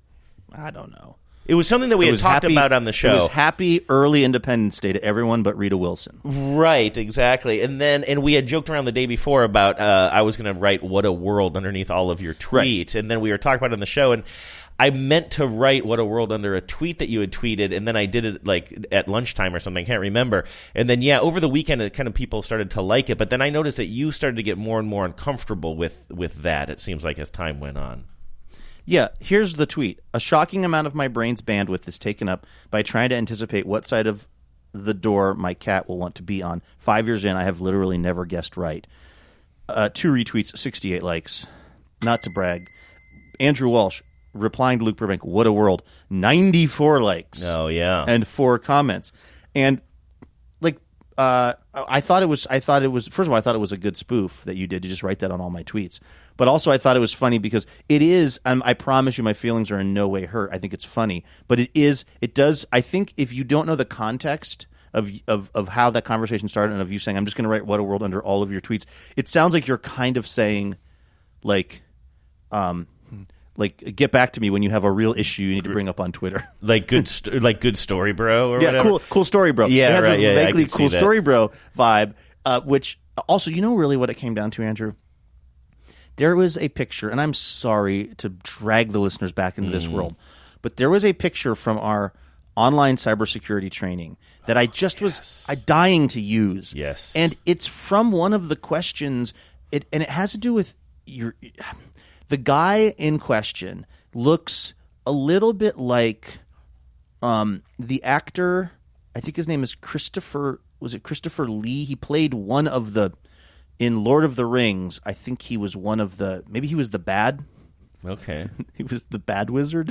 I don't know. It was something that we It had was talked happy- about on the show. It was happy early Independence Day to everyone but Rita Wilson. Right, exactly. And then and we had joked around the day before about uh, I was going to write "What a world" underneath all of your tweets, Right. and then we were talking about it on the show, and I meant to write "What a world" under a tweet that you had tweeted, and then I did it like at lunchtime or something. I can't remember. And then yeah, over the weekend, it kind of people started to like it, but then I noticed that you started to get more and more uncomfortable with with that. It seems like as time went on. Yeah, here's the tweet. A shocking amount of my brain's bandwidth is taken up by trying to anticipate what side of the door my cat will want to be on. Five years in, I have literally never guessed right. Uh, two retweets, sixty-eight likes. Not to brag. Andrew Walsh replying to Luke Burbank, "What a world." ninety-four likes. Oh, yeah. And four comments. And like uh, I thought it was I thought it was first of all, I thought it was a good spoof that you did to just write that on all my tweets. But also I thought it was funny because it is um, I promise you my feelings are in no way hurt. I think it's funny. But it is it does I think if you don't know the context of of of how that conversation started and of you saying I'm just going to write "What a world" under all of your tweets, it sounds like you're kind of saying like um Like, get back to me when you have a real issue you need to bring up on Twitter. Like good, st- like good story, bro. Or yeah, whatever. cool, cool story, bro. Yeah, it has right, a yeah, yeah, I vaguely can see cool that. story, bro vibe. Uh, which also, you know, really what it came down to, Andrew. There was a picture, and I'm sorry to drag the listeners back into this Mm. world, but there was a picture from our online cybersecurity training that I just was I dying to use. Yes, and it's from one of the questions. It and it has to do with your the guy in question. Looks a little bit like um, the actor. I think his name is Christopher. Was it Christopher Lee? He played one of the in Lord of the Rings. I think he was one of the. Maybe he was the bad. Okay, he was the bad wizard.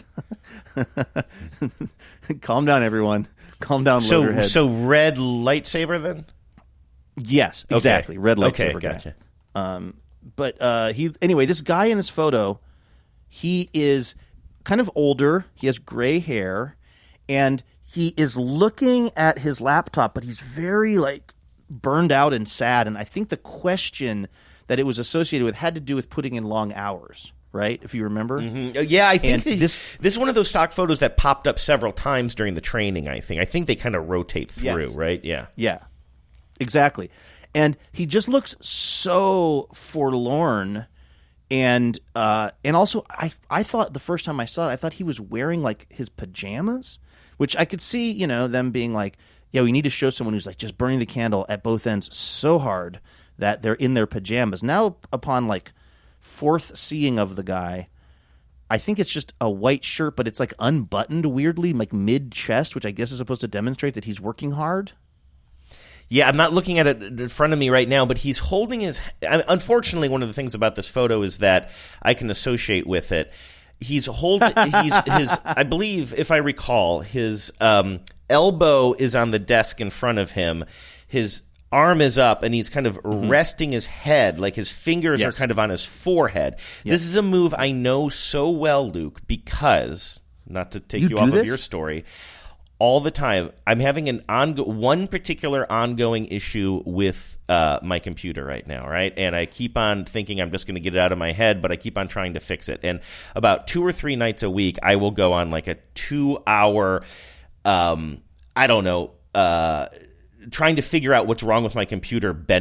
Calm down, everyone. Calm down, So, Loaderheads. so red lightsaber then? Yes, Okay. exactly. Red lightsaber. Okay, guy. gotcha. Um, but uh, he anyway. This guy in this photo. He is kind of older. He has gray hair, and he is looking at his laptop, but he's very like burned out and sad. And I think the question that it was associated with had to do with putting in long hours, right? If you remember, Mm-hmm. Yeah, I think And they- this this is one of those stock photos that popped up several times during the training. I think. I think they kind of rotate through, Yes. right? Yeah. Yeah, exactly. And he just looks so forlorn. And uh, and also, I I thought the first time I saw it, I thought he was wearing like his pajamas, which I could see, you know, them being like, yeah, we need to show someone who's like just burning the candle at both ends so hard that they're in their pajamas. Now, upon like fourth seeing of the guy, I think it's just a white shirt, but it's like unbuttoned weirdly, like mid chest, which I guess is supposed to demonstrate that he's working hard. Yeah, I'm not looking at it in front of me right now, but he's holding his. Unfortunately, one of the things about this photo is that I can associate with it. He's holding. He's his. I believe, if I recall, his um, elbow is on the desk in front of him. His arm is up, and he's kind of mm-hmm. resting his head, like his fingers Yes. are kind of on his forehead. Yes. This is a move I know so well, Luke, because not to take You you, do off this? of your story. All the time, I'm having an ongo- one particular ongoing issue with uh, my computer right now, right? And I keep on thinking I'm just going to get it out of my head, but I keep on trying to fix it. And about two or three nights a week, I will go on like a two-hour, um, I don't know, uh, trying to figure out what's wrong with my computer bender.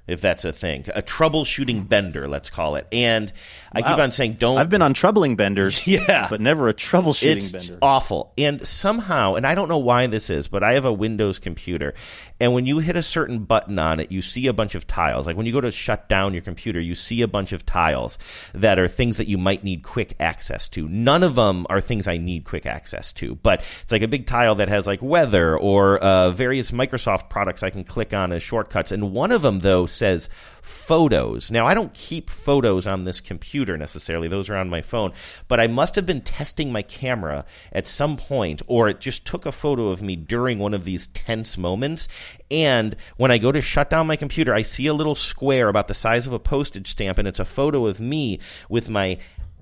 if that's a thing. A troubleshooting bender, let's call it. And I Wow. keep on saying don't... I've been on troubling benders, yeah, but never a troubleshooting it's bender. awful. And somehow, and I don't know why this is, but I have a Windows computer, and when you hit a certain button on it, you see a bunch of tiles. Like when you go to shut down your computer, you see a bunch of tiles that are things that you might need quick access to. None of them are things I need quick access to, but it's like a big tile that has like weather or uh, various Microsoft products I can click on as shortcuts. And one of them, though, says photos. Now, I don't keep photos on this computer necessarily. Those are on my phone. But I must have been testing my camera at some point, or it just took a photo of me during one of these tense moments. And when I go to shut down my computer, I see a little square about the size of a postage stamp, and it's a photo of me with my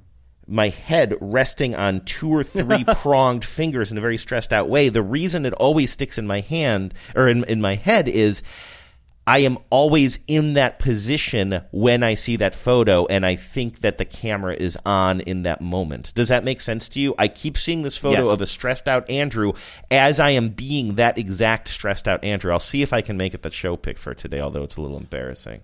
my head resting on two or three pronged fingers in a very stressed out way. The reason it always sticks in my hand or in, in my head is I am always in that position when I see that photo, and I think that the camera is on in that moment. Does that make sense to you? I keep seeing this photo Yes. of a stressed out Andrew as I am being that exact stressed out Andrew. I'll see if I can make it the show pick for today, although it's a little embarrassing.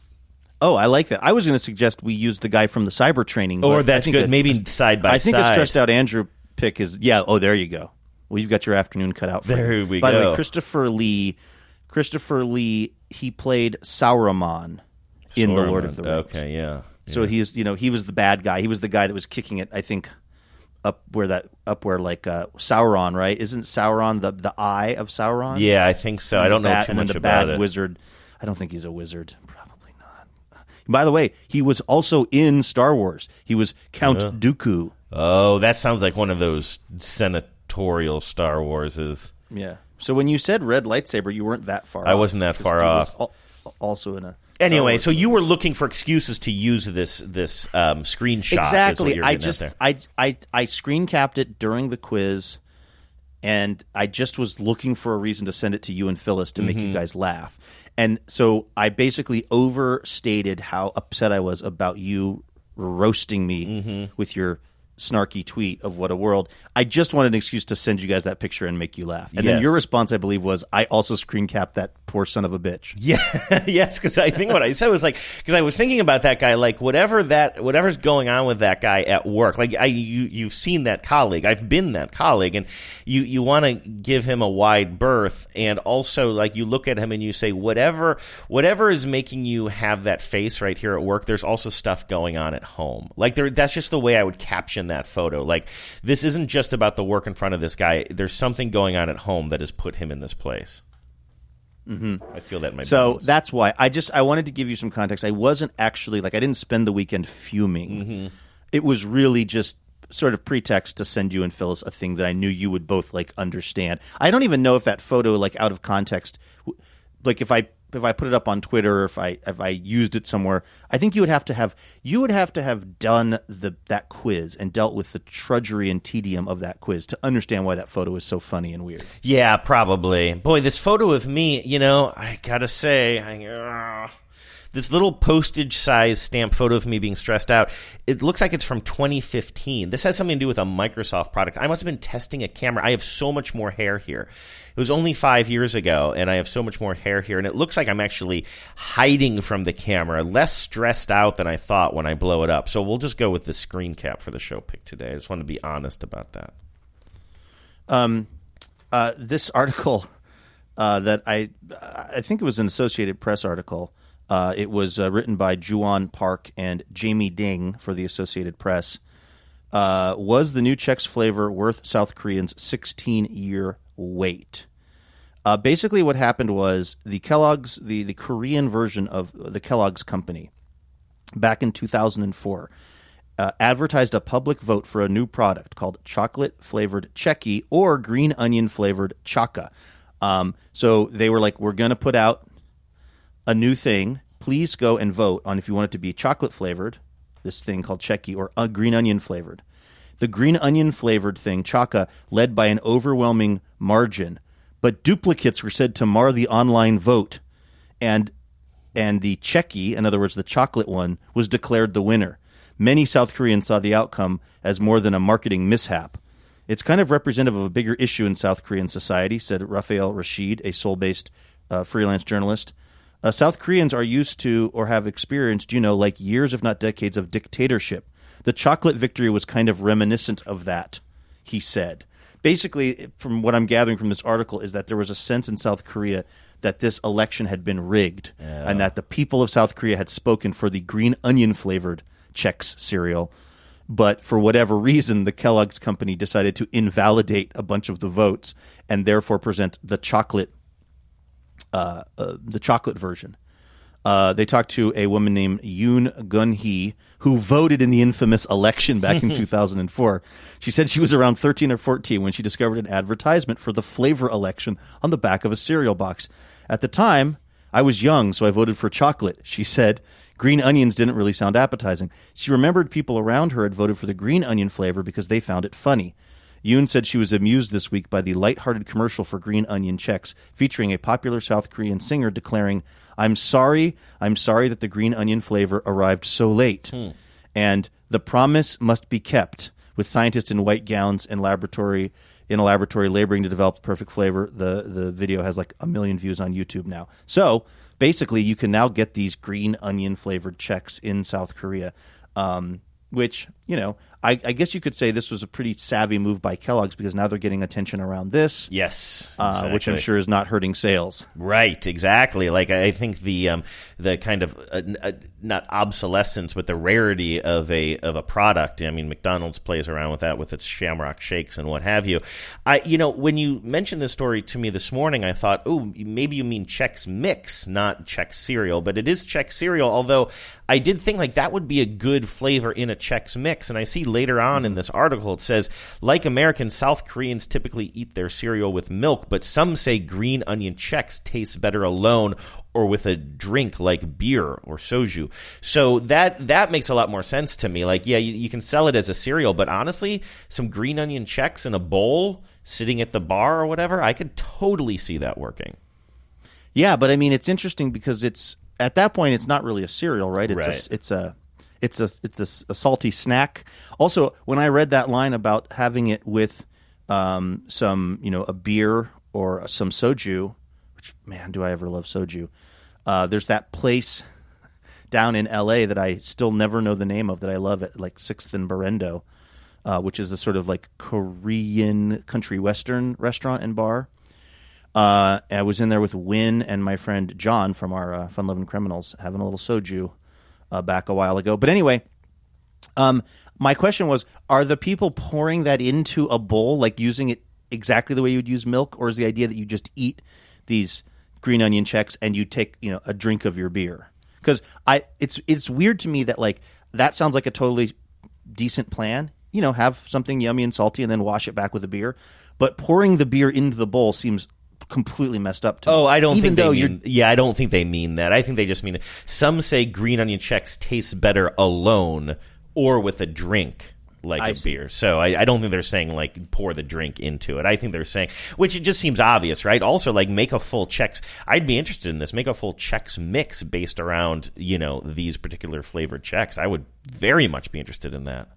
Oh, I like that. I was going to suggest we use the guy from the cyber training. Or but that's I think good. that- Maybe side by I think side. a stressed out Andrew pick is yeah. Oh, there you go. Well, you've got your afternoon cut out for There you. we By the go. way, Christopher Lee, Christopher Lee, he played Sauron in The Lord of the Rings. Okay, yeah. So Yeah. he's you know he was the bad guy. He was the guy that was kicking it. I think up where that up where like uh, Sauron, right? Isn't Sauron the the eye of Sauron? Yeah, I think so. And I the don't know bad- too and then much the about bad it. wizard. I don't think he's a wizard. Probably not. By the way, he was also in Star Wars. He was Count Uh-huh. Dooku. Oh, that sounds like one of those senatorial Star Warses. Yeah. So when you said red lightsaber, you weren't that far I off. wasn't that Because far he was off. al- also in a Anyway, Star so Wars you were looking for excuses to use this this um, screenshot. is what exactly. you're I getting at just there. I I I screen capped it during the quiz, and I just was looking for a reason to send it to you and Phyllis to make Mm-hmm. you guys laugh. And so I basically overstated how upset I was about you roasting me Mm-hmm. with your snarky tweet of what a world. I just wanted an excuse to send you guys that picture and make you laugh. And then Yes. your response, I believe, was I also screen capped that poor son of a bitch. Yeah, yes, because I think what I said was like, because I was thinking about that guy, like whatever that, whatever's going on with that guy at work, like I, you, you've seen that colleague, I've been that colleague, and you, you want to give him a wide berth, and also like you look at him and you say, whatever, whatever is making you have that face right here at work, there's also stuff going on at home. Like there, that's just the way I would caption that photo. Like this isn't just about the work in front of this guy. There's something going on at home that has put him in this place. Mm-hmm. I feel that in my so bones. that's why I just I wanted to give you some context. I wasn't actually like I didn't spend the weekend fuming. Mm-hmm. It was really just sort of pretext to send you and Phyllis a thing that I knew you would both like understand. I don't even know if that photo, like out of context, like if I if I put it up on Twitter or if I if I used it somewhere, I think you would have to have you would have to have done the that quiz and dealt with the trudgery and tedium of that quiz to understand why that photo is so funny and weird. Yeah, probably. Boy, this photo of me, you know, I gotta say, I, uh, this little postage size stamp photo of me being stressed out, it looks like it's from twenty fifteen. This has something to do with a Microsoft product. I must have been testing a camera. I have so much more hair here. It was only five years ago, and I have so much more hair here, and it looks like I'm actually hiding from the camera, less stressed out than I thought when I blow it up. So we'll just go with the screen cap for the show pick today. I just want to be honest about that. Um, uh, this article uh, that I I think it was an Associated Press article. Uh, it was uh, written by Juwon Park and Jamie Ding for the Associated Press. Uh, was the new Chex flavor worth South Koreans' sixteen-year wait? Uh, basically, what happened was the Kellogg's, the, the Korean version of the Kellogg's company, back in two thousand four, uh, advertised a public vote for a new product called chocolate-flavored Checky or green onion-flavored Chaka. Um, so they were like, we're going to put out a new thing. Please go and vote on if you want it to be chocolate-flavored, this thing called Checky, or uh, green onion-flavored. The green onion-flavored thing, Chaka, led by an overwhelming margin, but duplicates were said to mar the online vote, and and the Checky, in other words, the chocolate one, was declared the winner. Many South Koreans saw the outcome as more than a marketing mishap. It's kind of representative of a bigger issue in South Korean society, said Raphael Rashid, a Seoul-based uh, freelance journalist. Uh, South Koreans are used to or have experienced, you know, like years, if not decades, of dictatorship. The chocolate victory was kind of reminiscent of that, he said. Basically, from what I'm gathering from this article, is that there was a sense in South Korea that this election had been rigged, yeah. and that the people of South Korea had spoken for the green onion-flavored Chex cereal. But for whatever reason, the Kellogg's company decided to invalidate a bunch of the votes and therefore present the chocolate, uh, uh, the chocolate version. Uh, they talked to a woman named Yoon Gun-hee, who voted in the infamous election back in two thousand four. She said she was around thirteen or fourteen when she discovered an advertisement for the flavor election on the back of a cereal box. At the time, I was young, so I voted for chocolate, she said. Green onions didn't really sound appetizing. She remembered people around her had voted for the green onion flavor because they found it funny. Yoon said she was amused this week by the lighthearted commercial for Green Onion Chex, featuring a popular South Korean singer declaring, "I'm sorry, I'm sorry that the green onion flavor arrived so late." Hmm. And the promise must be kept. With scientists in white gowns and laboratory in a laboratory laboring to develop the perfect flavor, the, the video has like a million views on YouTube now. So basically, you can now get these green onion flavored Chex in South Korea, um, which, you know, I, I guess you could say this was a pretty savvy move by Kellogg's because now they're getting attention around this. Yes, exactly. uh, which I'm sure is not hurting sales. Right, exactly. Like I think the um, the kind of uh, uh, not obsolescence, but the rarity of a of a product. I mean, McDonald's plays around with that with its Shamrock Shakes and what have you. I, you know, when you mentioned this story to me this morning, I thought, oh, maybe you mean Chex Mix, not Chex cereal, but it is Chex cereal. Although I did think like that would be a good flavor in a Chex Mix, and I see later on in this article it says, like Americans, South Koreans typically eat their cereal with milk, but some say green onion Chex tastes better alone or with a drink like beer or soju. So that that makes a lot more sense to me. Like, yeah, you, you can sell it as a cereal, but honestly, some green onion Chex in a bowl sitting at the bar or whatever, I could totally see that working. Yeah, but I mean, it's interesting because it's at that point, it's not really a cereal, right? It's right. A, it's a It's a it's a, a salty snack. Also, when I read that line about having it with um, some, you know, a beer or some soju, which, man, do I ever love soju. Uh, there's that place down in L A that I still never know the name of that I love at like sixth and Berendo, uh, which is a sort of like Korean country western restaurant and bar. Uh, I was in there with Win and my friend John from our uh, Fun Loving Criminals having a little soju. Uh, back a while ago. But anyway, um, my question was, are the people pouring that into a bowl, like using it exactly the way you would use milk, or is the idea that you just eat these green onion Chex and you take, you know, a drink of your beer? Because I, it's it's weird to me that like that sounds like a totally decent plan. You know, have something yummy and salty and then wash it back with a beer. But pouring the beer into the bowl seems completely messed up to me. Oh, I don't Even think though they mean, you're, yeah, I don't think they mean that. I think they just mean it. Some say green onion Chex tastes better alone or with a drink like I a see. beer. So I, I don't think they're saying like pour the drink into it. I think they're saying, which it just seems obvious, right? Also, like make a full Chex. I'd be interested in this. Make a full Chex Mix based around, you know, these particular flavored Chex. I would very much be interested in that.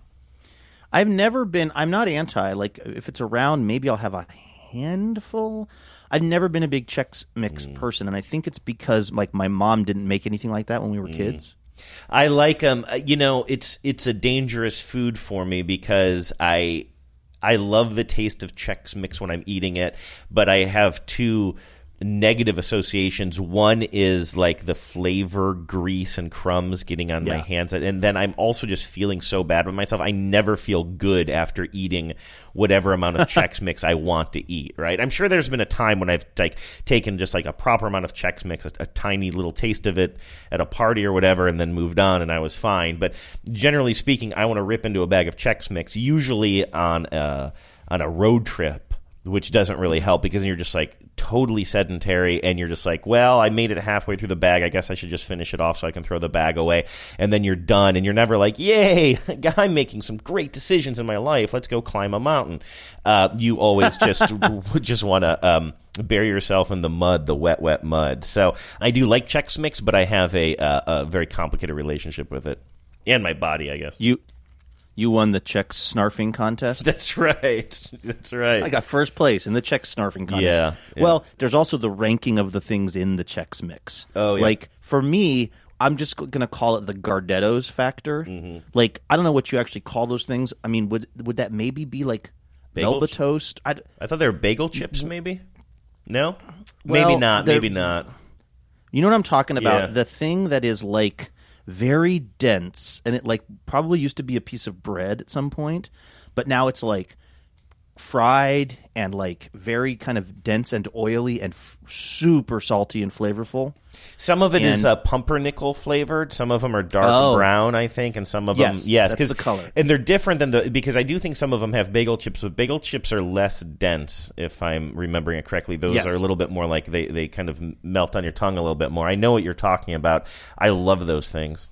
I've never been, I'm not anti, like if it's around, maybe I'll have a handful. I've never been a big Chex Mix mm. person, and I think it's because like my mom didn't make anything like that when we were mm. kids. I like um, you know, it's it's a dangerous food for me because I I love the taste of Chex Mix when I'm eating it, but I have two negative associations. One is like the flavor, grease, and crumbs getting on yeah. my hands, and then I'm also just feeling so bad with myself. I never feel good after eating whatever amount of Chex Mix I want to eat, right? I'm sure there's been a time when I've like taken just like a proper amount of Chex Mix, a, a tiny little taste of it at a party or whatever, and then moved on and I was fine. But generally speaking, I want to rip into a bag of Chex Mix, usually on a, on a road trip, which doesn't really help because you're just like totally sedentary and you're just like, well, I made it halfway through the bag. I guess I should just finish it off so I can throw the bag away. And then you're done and you're never like, yay, I'm making some great decisions in my life. Let's go climb a mountain. Uh, you always just just want to um, bury yourself in the mud, the wet, wet mud. So I do like Chex Mix, but I have a, uh, a very complicated relationship with it and my body, I guess. You You won the Chex snarfing contest. That's right. That's right. I got first place in the Chex snarfing contest. Yeah, yeah. Well, there's also the ranking of the things in the Chex Mix. Oh, yeah. Like, for me, I'm just going to call it the Gardettos factor. Mm-hmm. Like, I don't know what you actually call those things. I mean, would would that maybe be like Bagel Melba ch- toast? I, I thought they were bagel chips, maybe? No? Well, maybe not. they're- Maybe not. You know what I'm talking about? Yeah. The thing that is like very dense, and it like probably used to be a piece of bread at some point, but now it's like fried and like very kind of dense and oily and f- super salty and flavorful. Some of it and, is uh, pumpernickel flavored. Some of them are dark Oh. brown, I think, and some of Yes, them, yes, that's the color. and they're different than the because I do think some of them have bagel chips, but bagel chips are less dense. If I'm remembering it correctly, those Yes. are a little bit more like they they kind of melt on your tongue a little bit more. I know what you're talking about. I love those things.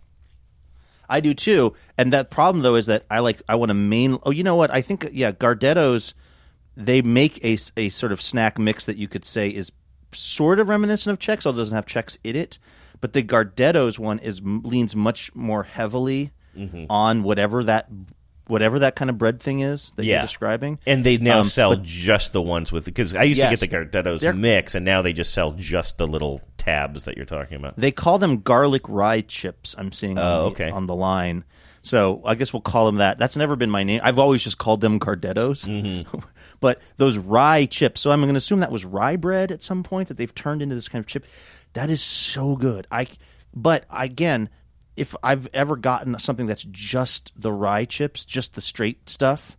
I do too. And that problem though is that I like I want to main. Oh, you know what? I think yeah, Gardettos. They make a, a sort of snack mix that you could say is sort of reminiscent of Chex, although it doesn't have Chex in it. But the Gardettos one is leans much more heavily Mhm. on whatever that whatever that kind of bread thing is that Yeah. you're describing. And they now Um, sell but- just the ones with because I used Yes. to get the Gardettos They're- mix, and now they just sell just the little tabs that you're talking about. They call them garlic rye chips. I'm seeing on, Oh, the, okay. on the line. So I guess we'll call them that. That's never been my name. I've always just called them Gardettos. Mm-hmm. But those rye chips, so I'm going to assume that was rye bread at some point that they've turned into this kind of chip. That is so good. I, But again, if I've ever gotten something that's just the rye chips, just the straight stuff,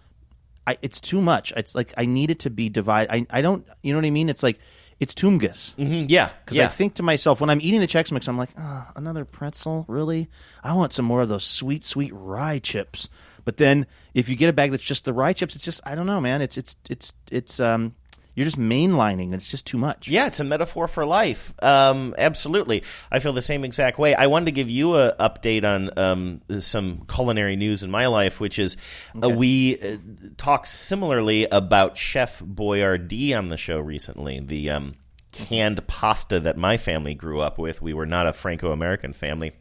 I, it's too much. It's like I need it to be divided. I, I don't, you know what I mean? It's like, it's Toomgus. Mm-hmm. Yeah. Because yeah. I think to myself, when I'm eating the Chex Mix, I'm like, oh, another pretzel? Really? I want some more of those sweet, sweet rye chips. But then if you get a bag that's just the rye chips, it's just, I don't know, man. It's, it's, it's, it's, um, you're just mainlining. It's just too much. Yeah, it's a metaphor for life. Um, absolutely. I feel the same exact way. I wanted to give you an update on um, some culinary news in my life, which is uh, Okay. we uh, talked similarly about Chef Boyardee on the show recently, the um, canned pasta that my family grew up with. We were not a Franco-American family.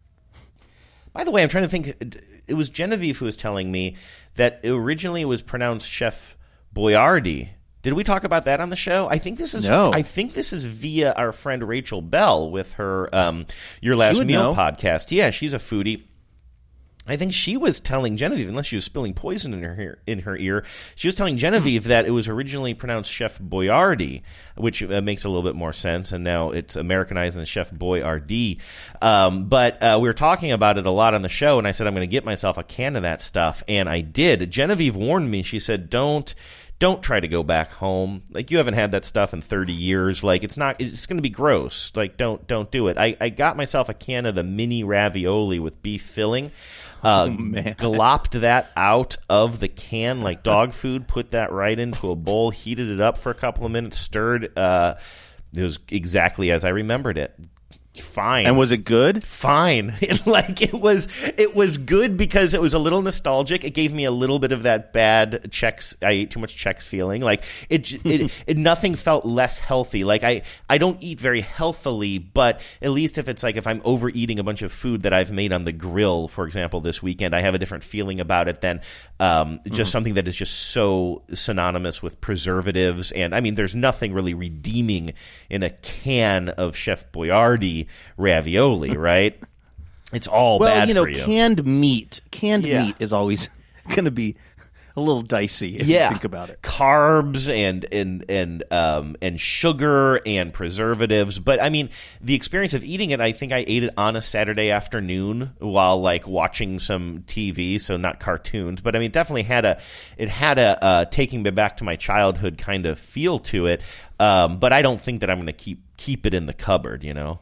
By the way, I'm trying to think. It was Genevieve who was telling me that originally it was pronounced Chef Boyardee. Did we talk about that on the show? I think this is. No. I think this is via our friend Rachel Bell with her um, Your Last would Meal know. podcast. Yeah, she's a foodie. I think she was telling Genevieve, unless she was spilling poison in her ear, in her ear, she was telling Genevieve that it was originally pronounced Chef Boyardee, which uh, makes a little bit more sense, and now it's Americanized as Chef Boyardee. Um, but uh, we were talking about it a lot on the show, and I said I'm going to get myself a can of that stuff, and I did. Genevieve warned me. She said, "Don't." Don't try to go back home. Like, you haven't had that stuff in thirty years. Like, it's not. It's going to be gross. Like, don't don't do it. I, I got myself a can of the mini ravioli with beef filling. Uh, Oh, man. Glopped that out of the can like dog food. Put that right into a bowl. Heated it up for a couple of minutes. Stirred. Uh, it was exactly as I remembered it. Fine. And was it good? Fine. It, like it was it was good because it was a little nostalgic. It gave me a little bit of that bad Chex I ate too much Chex feeling. Like it it, it nothing felt less healthy. Like I I don't eat very healthily, but at least if it's like if I'm overeating a bunch of food that I've made on the grill, for example, this weekend, I have a different feeling about it than um, just Mm-hmm. something that is just so synonymous with preservatives. And I mean, there's nothing really redeeming in a can of Chef Boyardee ravioli, right? It's all well, bad you know, for you. canned meat. Canned Yeah. meat is always going to be a little dicey if yeah. you think about it. Carbs and and and um and sugar and preservatives. But I mean, the experience of eating it, I think I ate it on a Saturday afternoon while like watching some T V, so not cartoons. But I mean, it definitely had a it had a uh, taking me back to my childhood kind of feel to it. Um, but I don't think that I'm going to keep keep it in the cupboard, you know.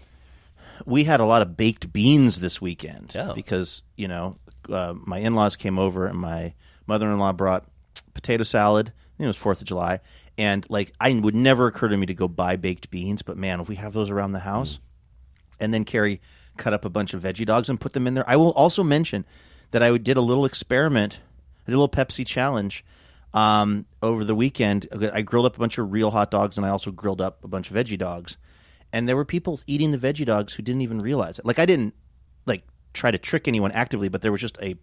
We had a lot of baked beans this weekend Oh. because, you know, uh, my in-laws came over and my mother-in-law brought potato salad. I think it was fourth of July. And, like, I would never occur to me to go buy baked beans. But, man, if we have those around the house, and then Carrie cut up a bunch of veggie dogs and put them in there. I will also mention that I did a little experiment, I did a little Pepsi challenge um, over the weekend. I grilled up a bunch of real hot dogs, and I also grilled up a bunch of veggie dogs. And there were people eating the veggie dogs who didn't even realize it. Like, I didn't, like, try to trick anyone actively, but there was just a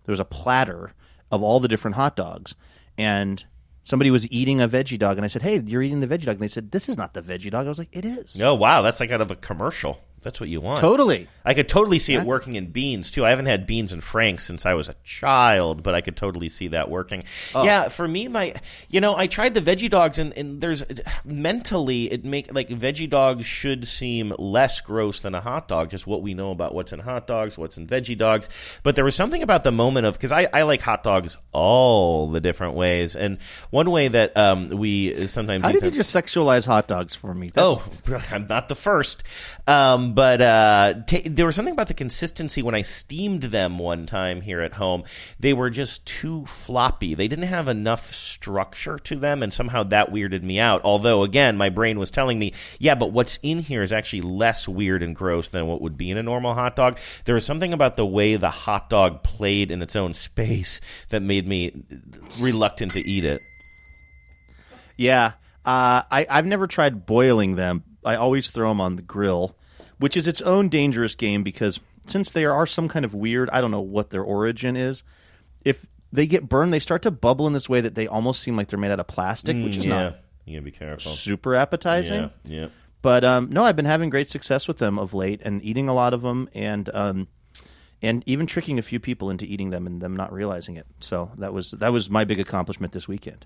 there was a platter of all the different hot dogs, and somebody was eating a veggie dog, and I said, "Hey, you're eating the veggie dog," and they said, "This is not the veggie dog." I was like, "It is." Oh, wow, that's like out of a commercial. That's what you want. Totally. I could totally see Yeah. it working in beans, too. I haven't had beans and Franks since I was a child, but I could totally see that working. Oh. Yeah, for me, my, you know, I tried the veggie dogs, and, and there's, mentally, it make, like, veggie dogs should seem less gross than a hot dog, just what we know about what's in hot dogs, what's in veggie dogs. But there was something about the moment of, because I, I like hot dogs all the different ways, and one way that um, we sometimes How eat did you them- just sexualize hot dogs for me? That's, Oh, I'm not the first. Um, but uh, t- there was something about the consistency when I steamed them one time here at home. They were just too floppy. They didn't have enough structure to them, and somehow that weirded me out. Although, again, my brain was telling me, yeah, but what's in here is actually less weird and gross than what would be in a normal hot dog. There was something about the way the hot dog played in its own space that made me reluctant to eat it. Yeah. Uh, I, I've never tried boiling them. I always throw them on the grill, which is its own dangerous game because since they are some kind of weird, I don't know what their origin is, if they get burned, they start to bubble in this way that they almost seem like they're made out of plastic, which is Mm, yeah. not You gotta be careful. super appetizing. Yeah, yeah. But um, no, I've been having great success with them of late and eating a lot of them and um, and even tricking a few people into eating them and them not realizing it. So that was that was my big accomplishment this weekend.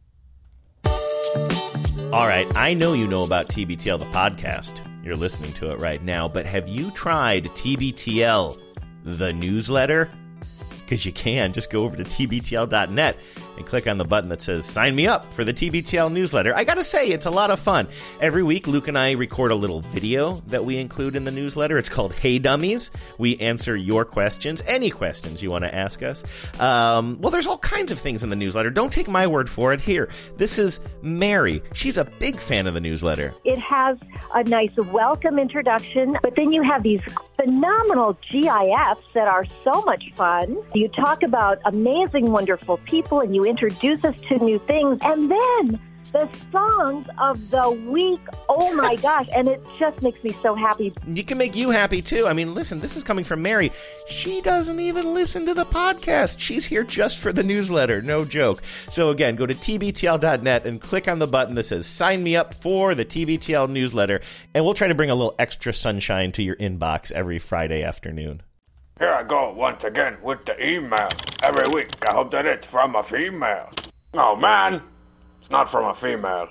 All right, I know you know about T B T L, the podcast. You're listening to it right now, but have you tried T B T L, the newsletter? Because you can. Just go over to T B T L dot net and click on the button that says sign me up for the T B T L newsletter. I gotta say, it's a lot of fun. Every week, Luke and I record a little video that we include in the newsletter. It's called Hey Dummies. We answer your questions, any questions you want to ask us. Um, well, there's all kinds of things in the newsletter. Don't take my word for it. Here, this is Mary. She's a big fan of the newsletter. It has a nice welcome introduction, but then you have these phenomenal G I Fs that are so much fun. You talk about amazing, wonderful people, and you introduce us to new things. And then the songs of the week, oh my gosh, and it just makes me so happy. You can make you happy, too. I mean, listen, this is coming from Mary. She doesn't even listen to the podcast. She's here just for the newsletter. No joke. So, again, go to T B T L dot net and click on the button that says sign me up for the T B T L newsletter, and we'll try to bring a little extra sunshine to your inbox every Friday afternoon. Here I go once again with the email. Every week I hope that it's from a female. Oh man, it's not from a female.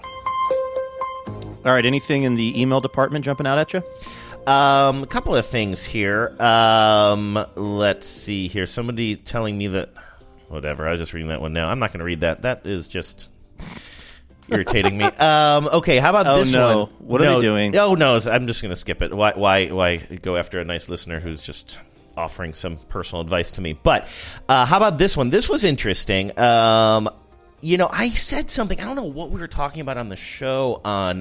All right, anything in the email department jumping out at you? Um, a couple of things here. Um, let's see here. Somebody telling me that... Whatever, I was just reading that one now. I'm not going to read that. That is just... irritating me. Um, okay, how about Oh, this no. one? What are no, they doing? Oh, no, I'm just going to skip it. Why, why, why go after a nice listener who's just offering some personal advice to me? But uh, how about this one? This was interesting. Um, you know, I said something. I don't know what we were talking about on the show on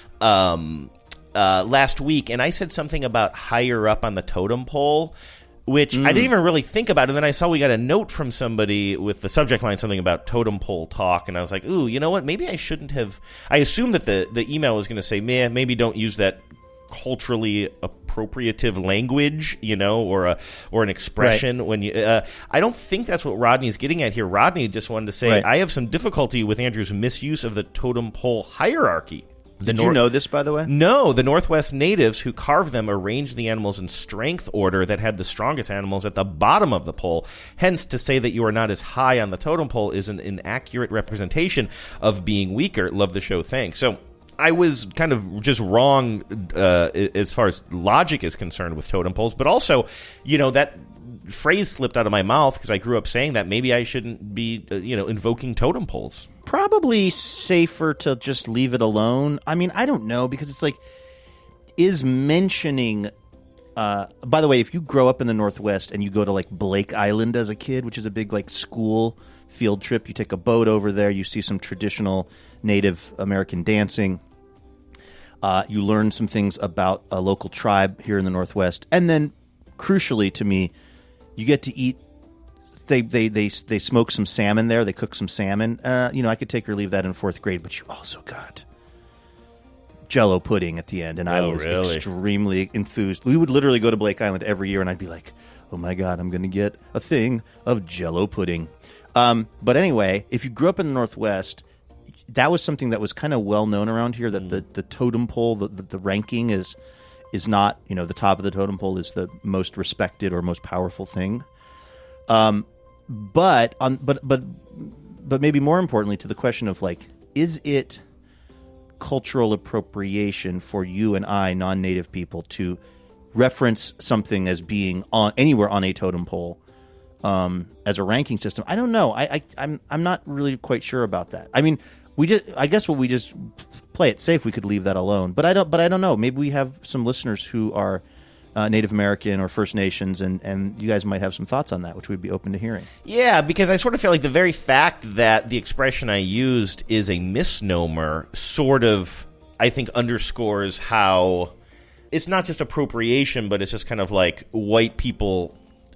um, uh, last week, and I said something about higher up on the totem pole, which Mm. I didn't even really think about. And then I saw we got a note from somebody with the subject line, something about totem pole talk. And I was like, ooh, you know what? Maybe I shouldn't have. I assumed that the, the email was going to say, man, maybe don't use that culturally appropriative language, you know, or a or an expression. Right. When you, uh, I don't think that's what Rodney's getting at here. Rodney just wanted to say, Right. I have some difficulty with Andrew's misuse of the totem pole hierarchy. The Did Nor- you know this, by the way? No, the Northwest natives who carved them arranged the animals in strength order that had the strongest animals at the bottom of the pole. Hence, to say that you are not as high on the totem pole is an inaccurate representation of being weaker. Love the show, thanks. So I was kind of just wrong uh, as far as logic is concerned with totem poles, but also, you know, that phrase slipped out of my mouth because I grew up saying that. Maybe I shouldn't be, uh, you know, invoking totem poles. Probably safer to just leave it alone. I mean, I don't know, because it's like, is mentioning... Uh, by the way, if you grow up in the Northwest and you go to like Blake Island as a kid, which is a big like school field trip, you take a boat over there, you see some traditional Native American dancing, uh, you learn some things about a local tribe here in the Northwest, and then crucially to me, you get to eat. They they they they smoke some salmon there. They cook some salmon. Uh, you know, I could take or leave that in fourth grade, but you also got Jell-O pudding at the end, and I Oh, was really? extremely enthused. We would literally go to Blake Island every year, and I'd be like, oh my God, I'm going to get a thing of Jell-O pudding. Um, but anyway, if you grew up in the Northwest, that was something that was kind of well known around here, that mm. the, the totem pole, the, the, the ranking is is not, you know, the top of the totem pole is the most respected or most powerful thing. Um, but on, but but but maybe more importantly, to the question of like, is it cultural appropriation for you and I, non-native people, to reference something as being on anywhere on a totem pole um, as a ranking system? I don't know. I, I I'm I'm not really quite sure about that. I mean, we just I guess what we just play it safe. We could leave that alone. But I don't. But I don't know. Maybe we have some listeners who are uh, Native American or First Nations, and, and you guys might have some thoughts on that, which we'd be open to hearing. Yeah, because I sort of feel like the very fact that the expression I used is a misnomer sort of, I think, underscores how it's not just appropriation, but it's just kind of like white people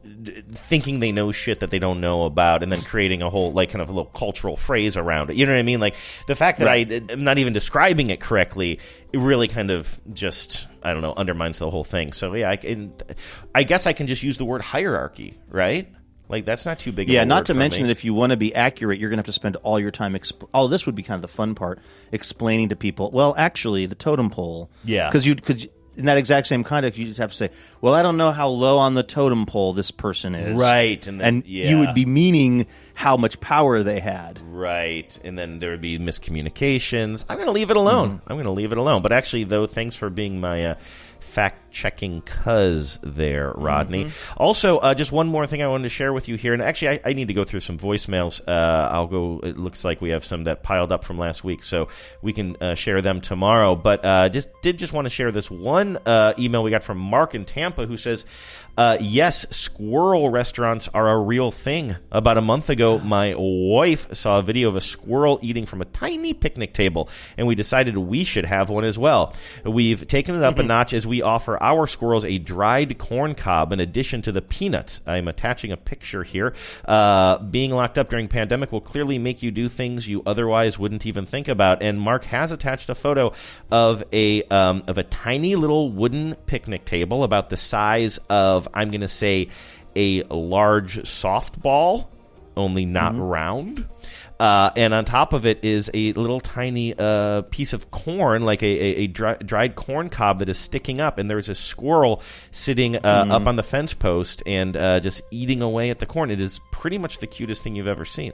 thinking they know shit that they don't know about, and then creating a whole like kind of a little cultural phrase around it. You know what I mean? Like the fact that right. I am not even describing it correctly, it really kind of just, I don't know, undermines the whole thing. So yeah, I can, I guess I can just use the word hierarchy, right? Like that's not too big. Yeah, of a not word to for mention me. that if you want to be accurate, you're going to have to spend all your time. Exp- oh, this would be kind of the fun part, explaining to people. Well, actually, the totem pole. Yeah, because you because. In that exact same context, you just have to say, well, I don't know how low on the totem pole this person is. Right. And, then, and yeah. you would be meaning how much power they had. Right. And then there would be miscommunications. I'm going to leave it alone. Mm-hmm. I'm going to leave it alone. But actually, though, thanks for being my uh, fact-checking cuz there, Rodney. Mm-hmm. Also, uh, just one more thing I wanted to share with you here. And actually, I, I need to go through some voicemails. Uh, I'll go. It looks like we have some that piled up from last week, so we can uh, share them tomorrow. But uh, just did just want to share this one uh, email we got from Mark in Tampa, who says, uh, yes, squirrel restaurants are a real thing. About a month ago, my wife saw a video of a squirrel eating from a tiny picnic table, and we decided we should have one as well. We've taken it up a notch as we offer our squirrels a dried corn cob in addition to the peanuts. I'm attaching a picture here. Uh, being locked up during pandemic will clearly make you do things you otherwise wouldn't even think about. And Mark has attached a photo of a um, of a tiny little wooden picnic table about the size of, I'm going to say, a large softball, only not mm-hmm. round. Uh, and on top of it is a little tiny uh, piece of corn, like a, a, a dry, dried corn cob that is sticking up. And there's a squirrel sitting uh, mm. up on the fence post and uh, just eating away at the corn. It is pretty much the cutest thing you've ever seen.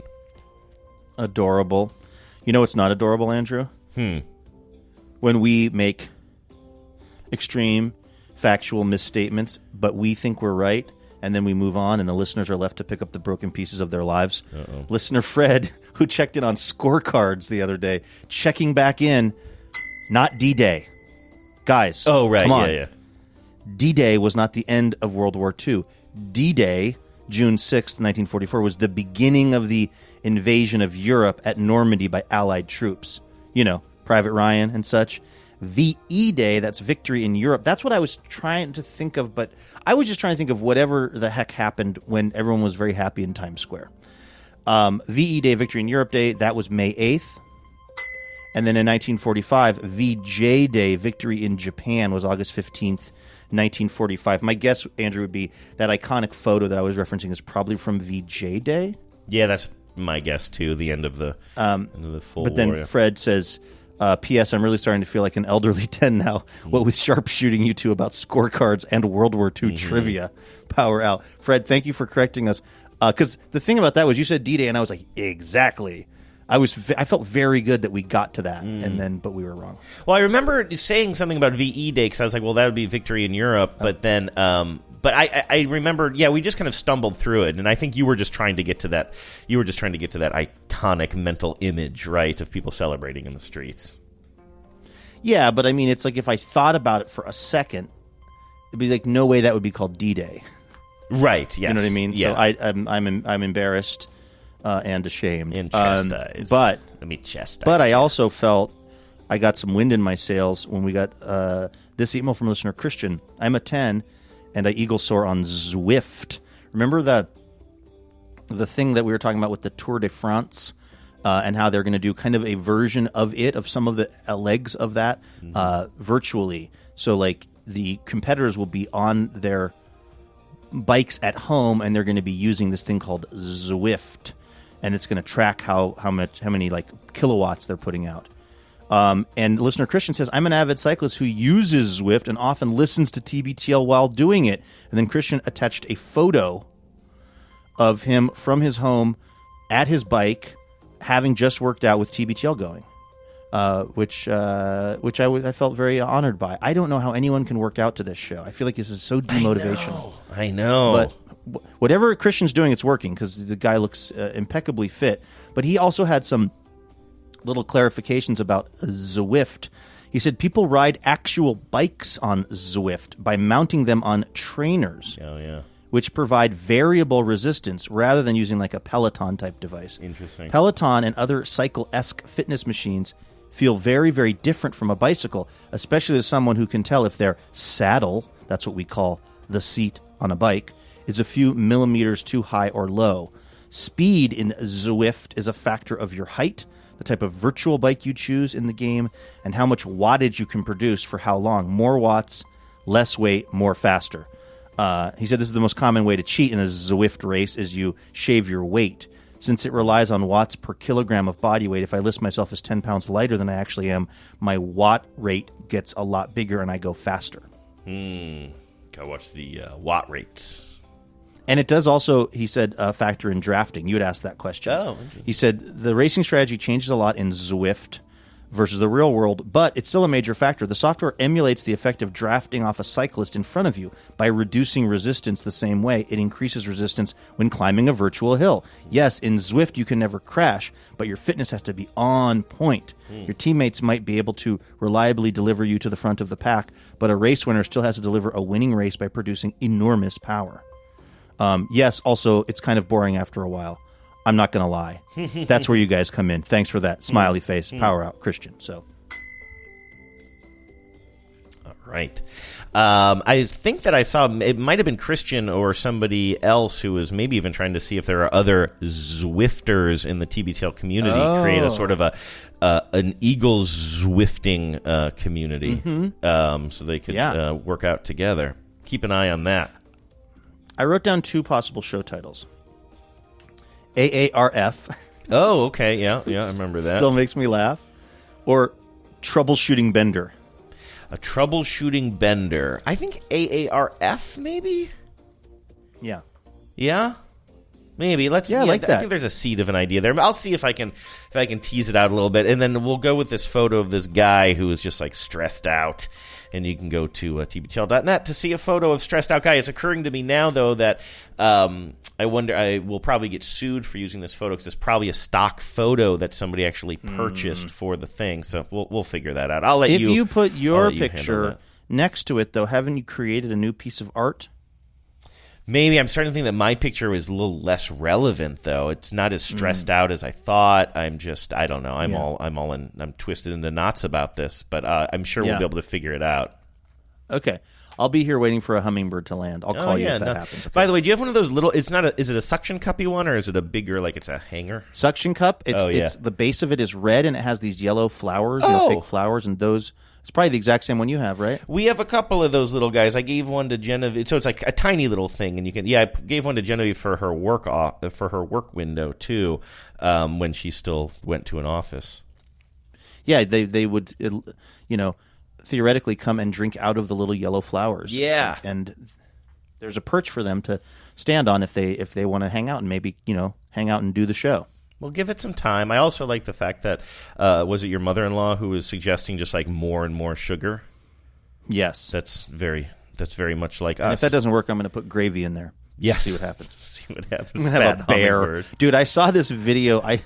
Adorable. You know what's not adorable, Andrew? Hmm. When we make extreme factual misstatements, but we think we're right, and then we move on, and the listeners are left to pick up the broken pieces of their lives. Uh-oh. Listener Fred, who checked in on scorecards the other day, checking back in, not D-Day. Guys, oh, right, come on. yeah, yeah. D-Day was not the end of World War Two. D-Day, June sixth, nineteen forty-four, was the beginning of the invasion of Europe at Normandy by Allied troops. You know, Private Ryan and such. V E Day, that's victory in Europe. That's what I was trying to think of, but I was just trying to think of whatever the heck happened when everyone was very happy in Times Square. Um, V E Day, victory in Europe Day, that was May eighth. And then in nineteen forty-five, V J Day, victory in Japan, was August fifteenth, nineteen forty-five. My guess, Andrew, would be that iconic photo that I was referencing is probably from V J Day. Yeah, that's my guess, too, the end of the, um, end of the full But then war, yeah. Fred says, uh, P S. I'm really starting to feel like an elderly ten now. Mm-hmm. What with sharpshooting you two about scorecards and World War Two mm-hmm. trivia. Power out. Fred, thank you for correcting us. Because uh, the thing about that was you said D-Day, and I was like, exactly. I was I felt very good that we got to that, mm. and then but we were wrong. Well, I remember saying something about V E Day because I was like, well, that would be victory in Europe. But then, um, but I, I remember, yeah, we just kind of stumbled through it, and I think you were just trying to get to that. You were just trying to get to that iconic mental image, right, of people celebrating in the streets. Yeah, but I mean, it's like if I thought about it for a second, it'd be like, no way that would be called D-Day. Right. Yes. You know what I mean? Yeah. So I, I'm I'm I'm embarrassed. Uh, and ashamed. And chastised. Um, but, Let me chastise but I you. also felt I got some wind in my sails when we got uh, this email from listener Christian. I'm a ten, and I eagle soar on Zwift. Remember the, the thing that we were talking about with the Tour de France uh, and how they're going to do kind of a version of it, of some of the uh, legs of that, mm-hmm. uh, virtually. So, like, the competitors will be on their bikes at home, and they're going to be using this thing called Zwift, and it's going to track how how much how many like kilowatts they're putting out. Um, and listener Christian says, I'm an avid cyclist who uses Zwift and often listens to T B T L while doing it. And then Christian attached a photo of him from his home at his bike, having just worked out with T B T L going, uh, which uh, which I, w- I felt very honored by. I don't know how anyone can work out to this show. I feel like this is so demotivational. I know. I know. But w- whatever Christian's doing, it's working because the guy looks uh, impeccably fit. But he also had some little clarifications about Zwift. He said people ride actual bikes on Zwift by mounting them on trainers. Oh, yeah. Which provide variable resistance rather than using like a Peloton type device. Interesting. Peloton and other cycle-esque fitness machines feel very, very different from a bicycle, especially as someone who can tell if their saddle, that's what we call the seat on a bike, is a few millimeters too high or low. Speed in Zwift is a factor of your height, the type of virtual bike you choose in the game, and how much wattage you can produce for how long. More watts, less weight, more faster. Uh, he said this is the most common way to cheat in a Zwift race is you shave your weight. Since it relies on watts per kilogram of body weight, if I list myself as ten pounds lighter than I actually am, my watt rate gets a lot bigger and I go faster. Hmm. Gotta watch the uh, watt rates. And it does also, he said, uh, factor in drafting. You had asked that question. Oh, he said the racing strategy changes a lot in Zwift versus the real world, but it's still a major factor. The software emulates the effect of drafting off a cyclist in front of you by reducing resistance the same way it increases resistance when climbing a virtual hill. Yes, in Zwift you can never crash, but your fitness has to be on point. Mm. Your teammates might be able to reliably deliver you to the front of the pack, but a race winner still has to deliver a winning race by producing enormous power. Um, yes, also, it's kind of boring after a while. I'm not going to lie. That's where you guys come in. Thanks for that. Smiley face. Power out, Christian. So, all right. Um, I think that I saw, it might have been Christian or somebody else who was maybe even trying to see if there are other Zwifters in the T B T L community, Oh. create a sort of a uh, an Eagle Zwifting uh, community, Mhm. um, so they could Yeah. uh, work out together. Keep an eye on that. I wrote down two possible show titles. A A R F. Oh, okay. Yeah, yeah, I remember that. Still makes me laugh. Or Troubleshooting Bender. A Troubleshooting Bender. I think A A R F, maybe? Yeah. Yeah? Maybe. Let's. Yeah, I like I that. think there's a seed of an idea there. I'll see if I can if I can tease it out a little bit, and then we'll go with this photo of this guy who is just like stressed out. And you can go to uh, T B T L dot net to see a photo of stressed out guy. It's occurring to me now, though, that um, I wonder I will probably get sued for using this photo because it's probably a stock photo that somebody actually purchased mm. for the thing. So we'll we'll figure that out. I'll let if you. If you put your you picture next to it, though, haven't you created a new piece of art? Maybe. I'm starting to think that my picture is a little less relevant, though. It's not as stressed mm. out as I thought. I'm just, I don't know. I'm yeah. all, I'm all in, I'm twisted into knots about this, but uh, I'm sure yeah. we'll be able to figure it out. Okay. I'll be here waiting for a hummingbird to land. I'll call oh, you yeah, if that no. happens. Okay. By the way, do you have one of those little, it's not a, is it a suction cuppy one, or is it a bigger, like it's a hanger? Suction cup. It's, oh, yeah. it's the base of it is red, and it has these yellow flowers, oh. you know, fake flowers, and those, it's probably the exact same one you have, right? We have a couple of those little guys. I gave one to Genevieve, so it's like a tiny little thing, and you can, yeah, I gave one to Genevieve for her work off, for her work window, too, um, when she still went to an office. Yeah, they, they would, it, you know, theoretically come and drink out of the little yellow flowers. Yeah. And, and there's a perch for them to stand on if they if they want to hang out and maybe, you know, hang out and do the show. Well, give it some time. I also like the fact that, uh, was it your mother-in-law who was suggesting just like more and more sugar? Yes. That's very that's very much like and us. if that doesn't work, I'm going to put gravy in there. Yes. See what happens. See what happens. I'm going to have Bad a bear. hummingbird. Dude, I saw this video. I,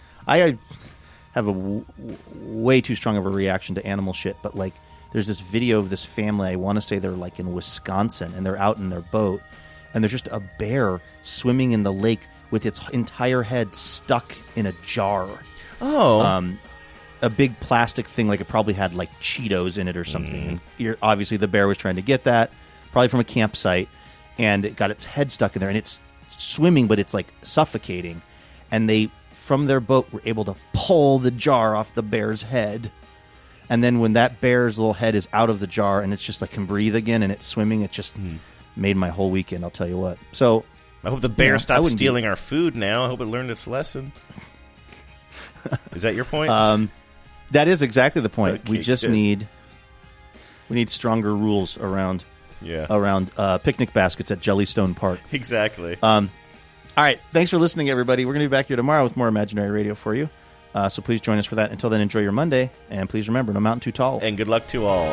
I have a w- way too strong of a reaction to animal shit, but like, there's this video of this family, I want to say they're like in Wisconsin, and they're out in their boat, and there's just a bear swimming in the lake with its entire head stuck in a jar. Oh. Um, a big plastic thing, like it probably had like Cheetos in it or something. Mm. And you're, obviously the bear was trying to get that, probably from a campsite, and it got its head stuck in there, and it's swimming, but it's like suffocating. And they, from their boat, were able to pull the jar off the bear's head. And then when that bear's little head is out of the jar and it's just like can breathe again and it's swimming, it just mm. made my whole weekend. I'll tell you what. So I hope the bear you know, I stops wouldn't stealing be- our food now. I hope it learned its lesson. Is that your point? Um, that is exactly the point. Okay, we just good. need we need stronger rules around Yeah. around uh, picnic baskets at Jellystone Park. Exactly. Um, all right. Thanks for listening, everybody. We're going to be back here tomorrow with more Imaginary Radio for you. Uh, so please join us for that. Until then, enjoy your Monday. And please remember, no mountain too tall. And good luck to all.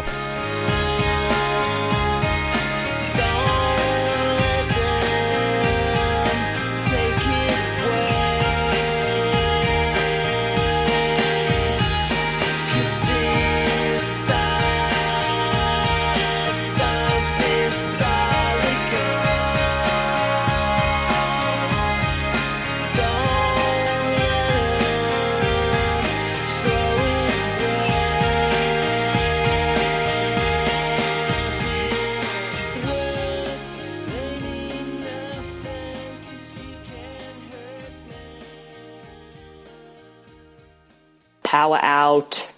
Power out.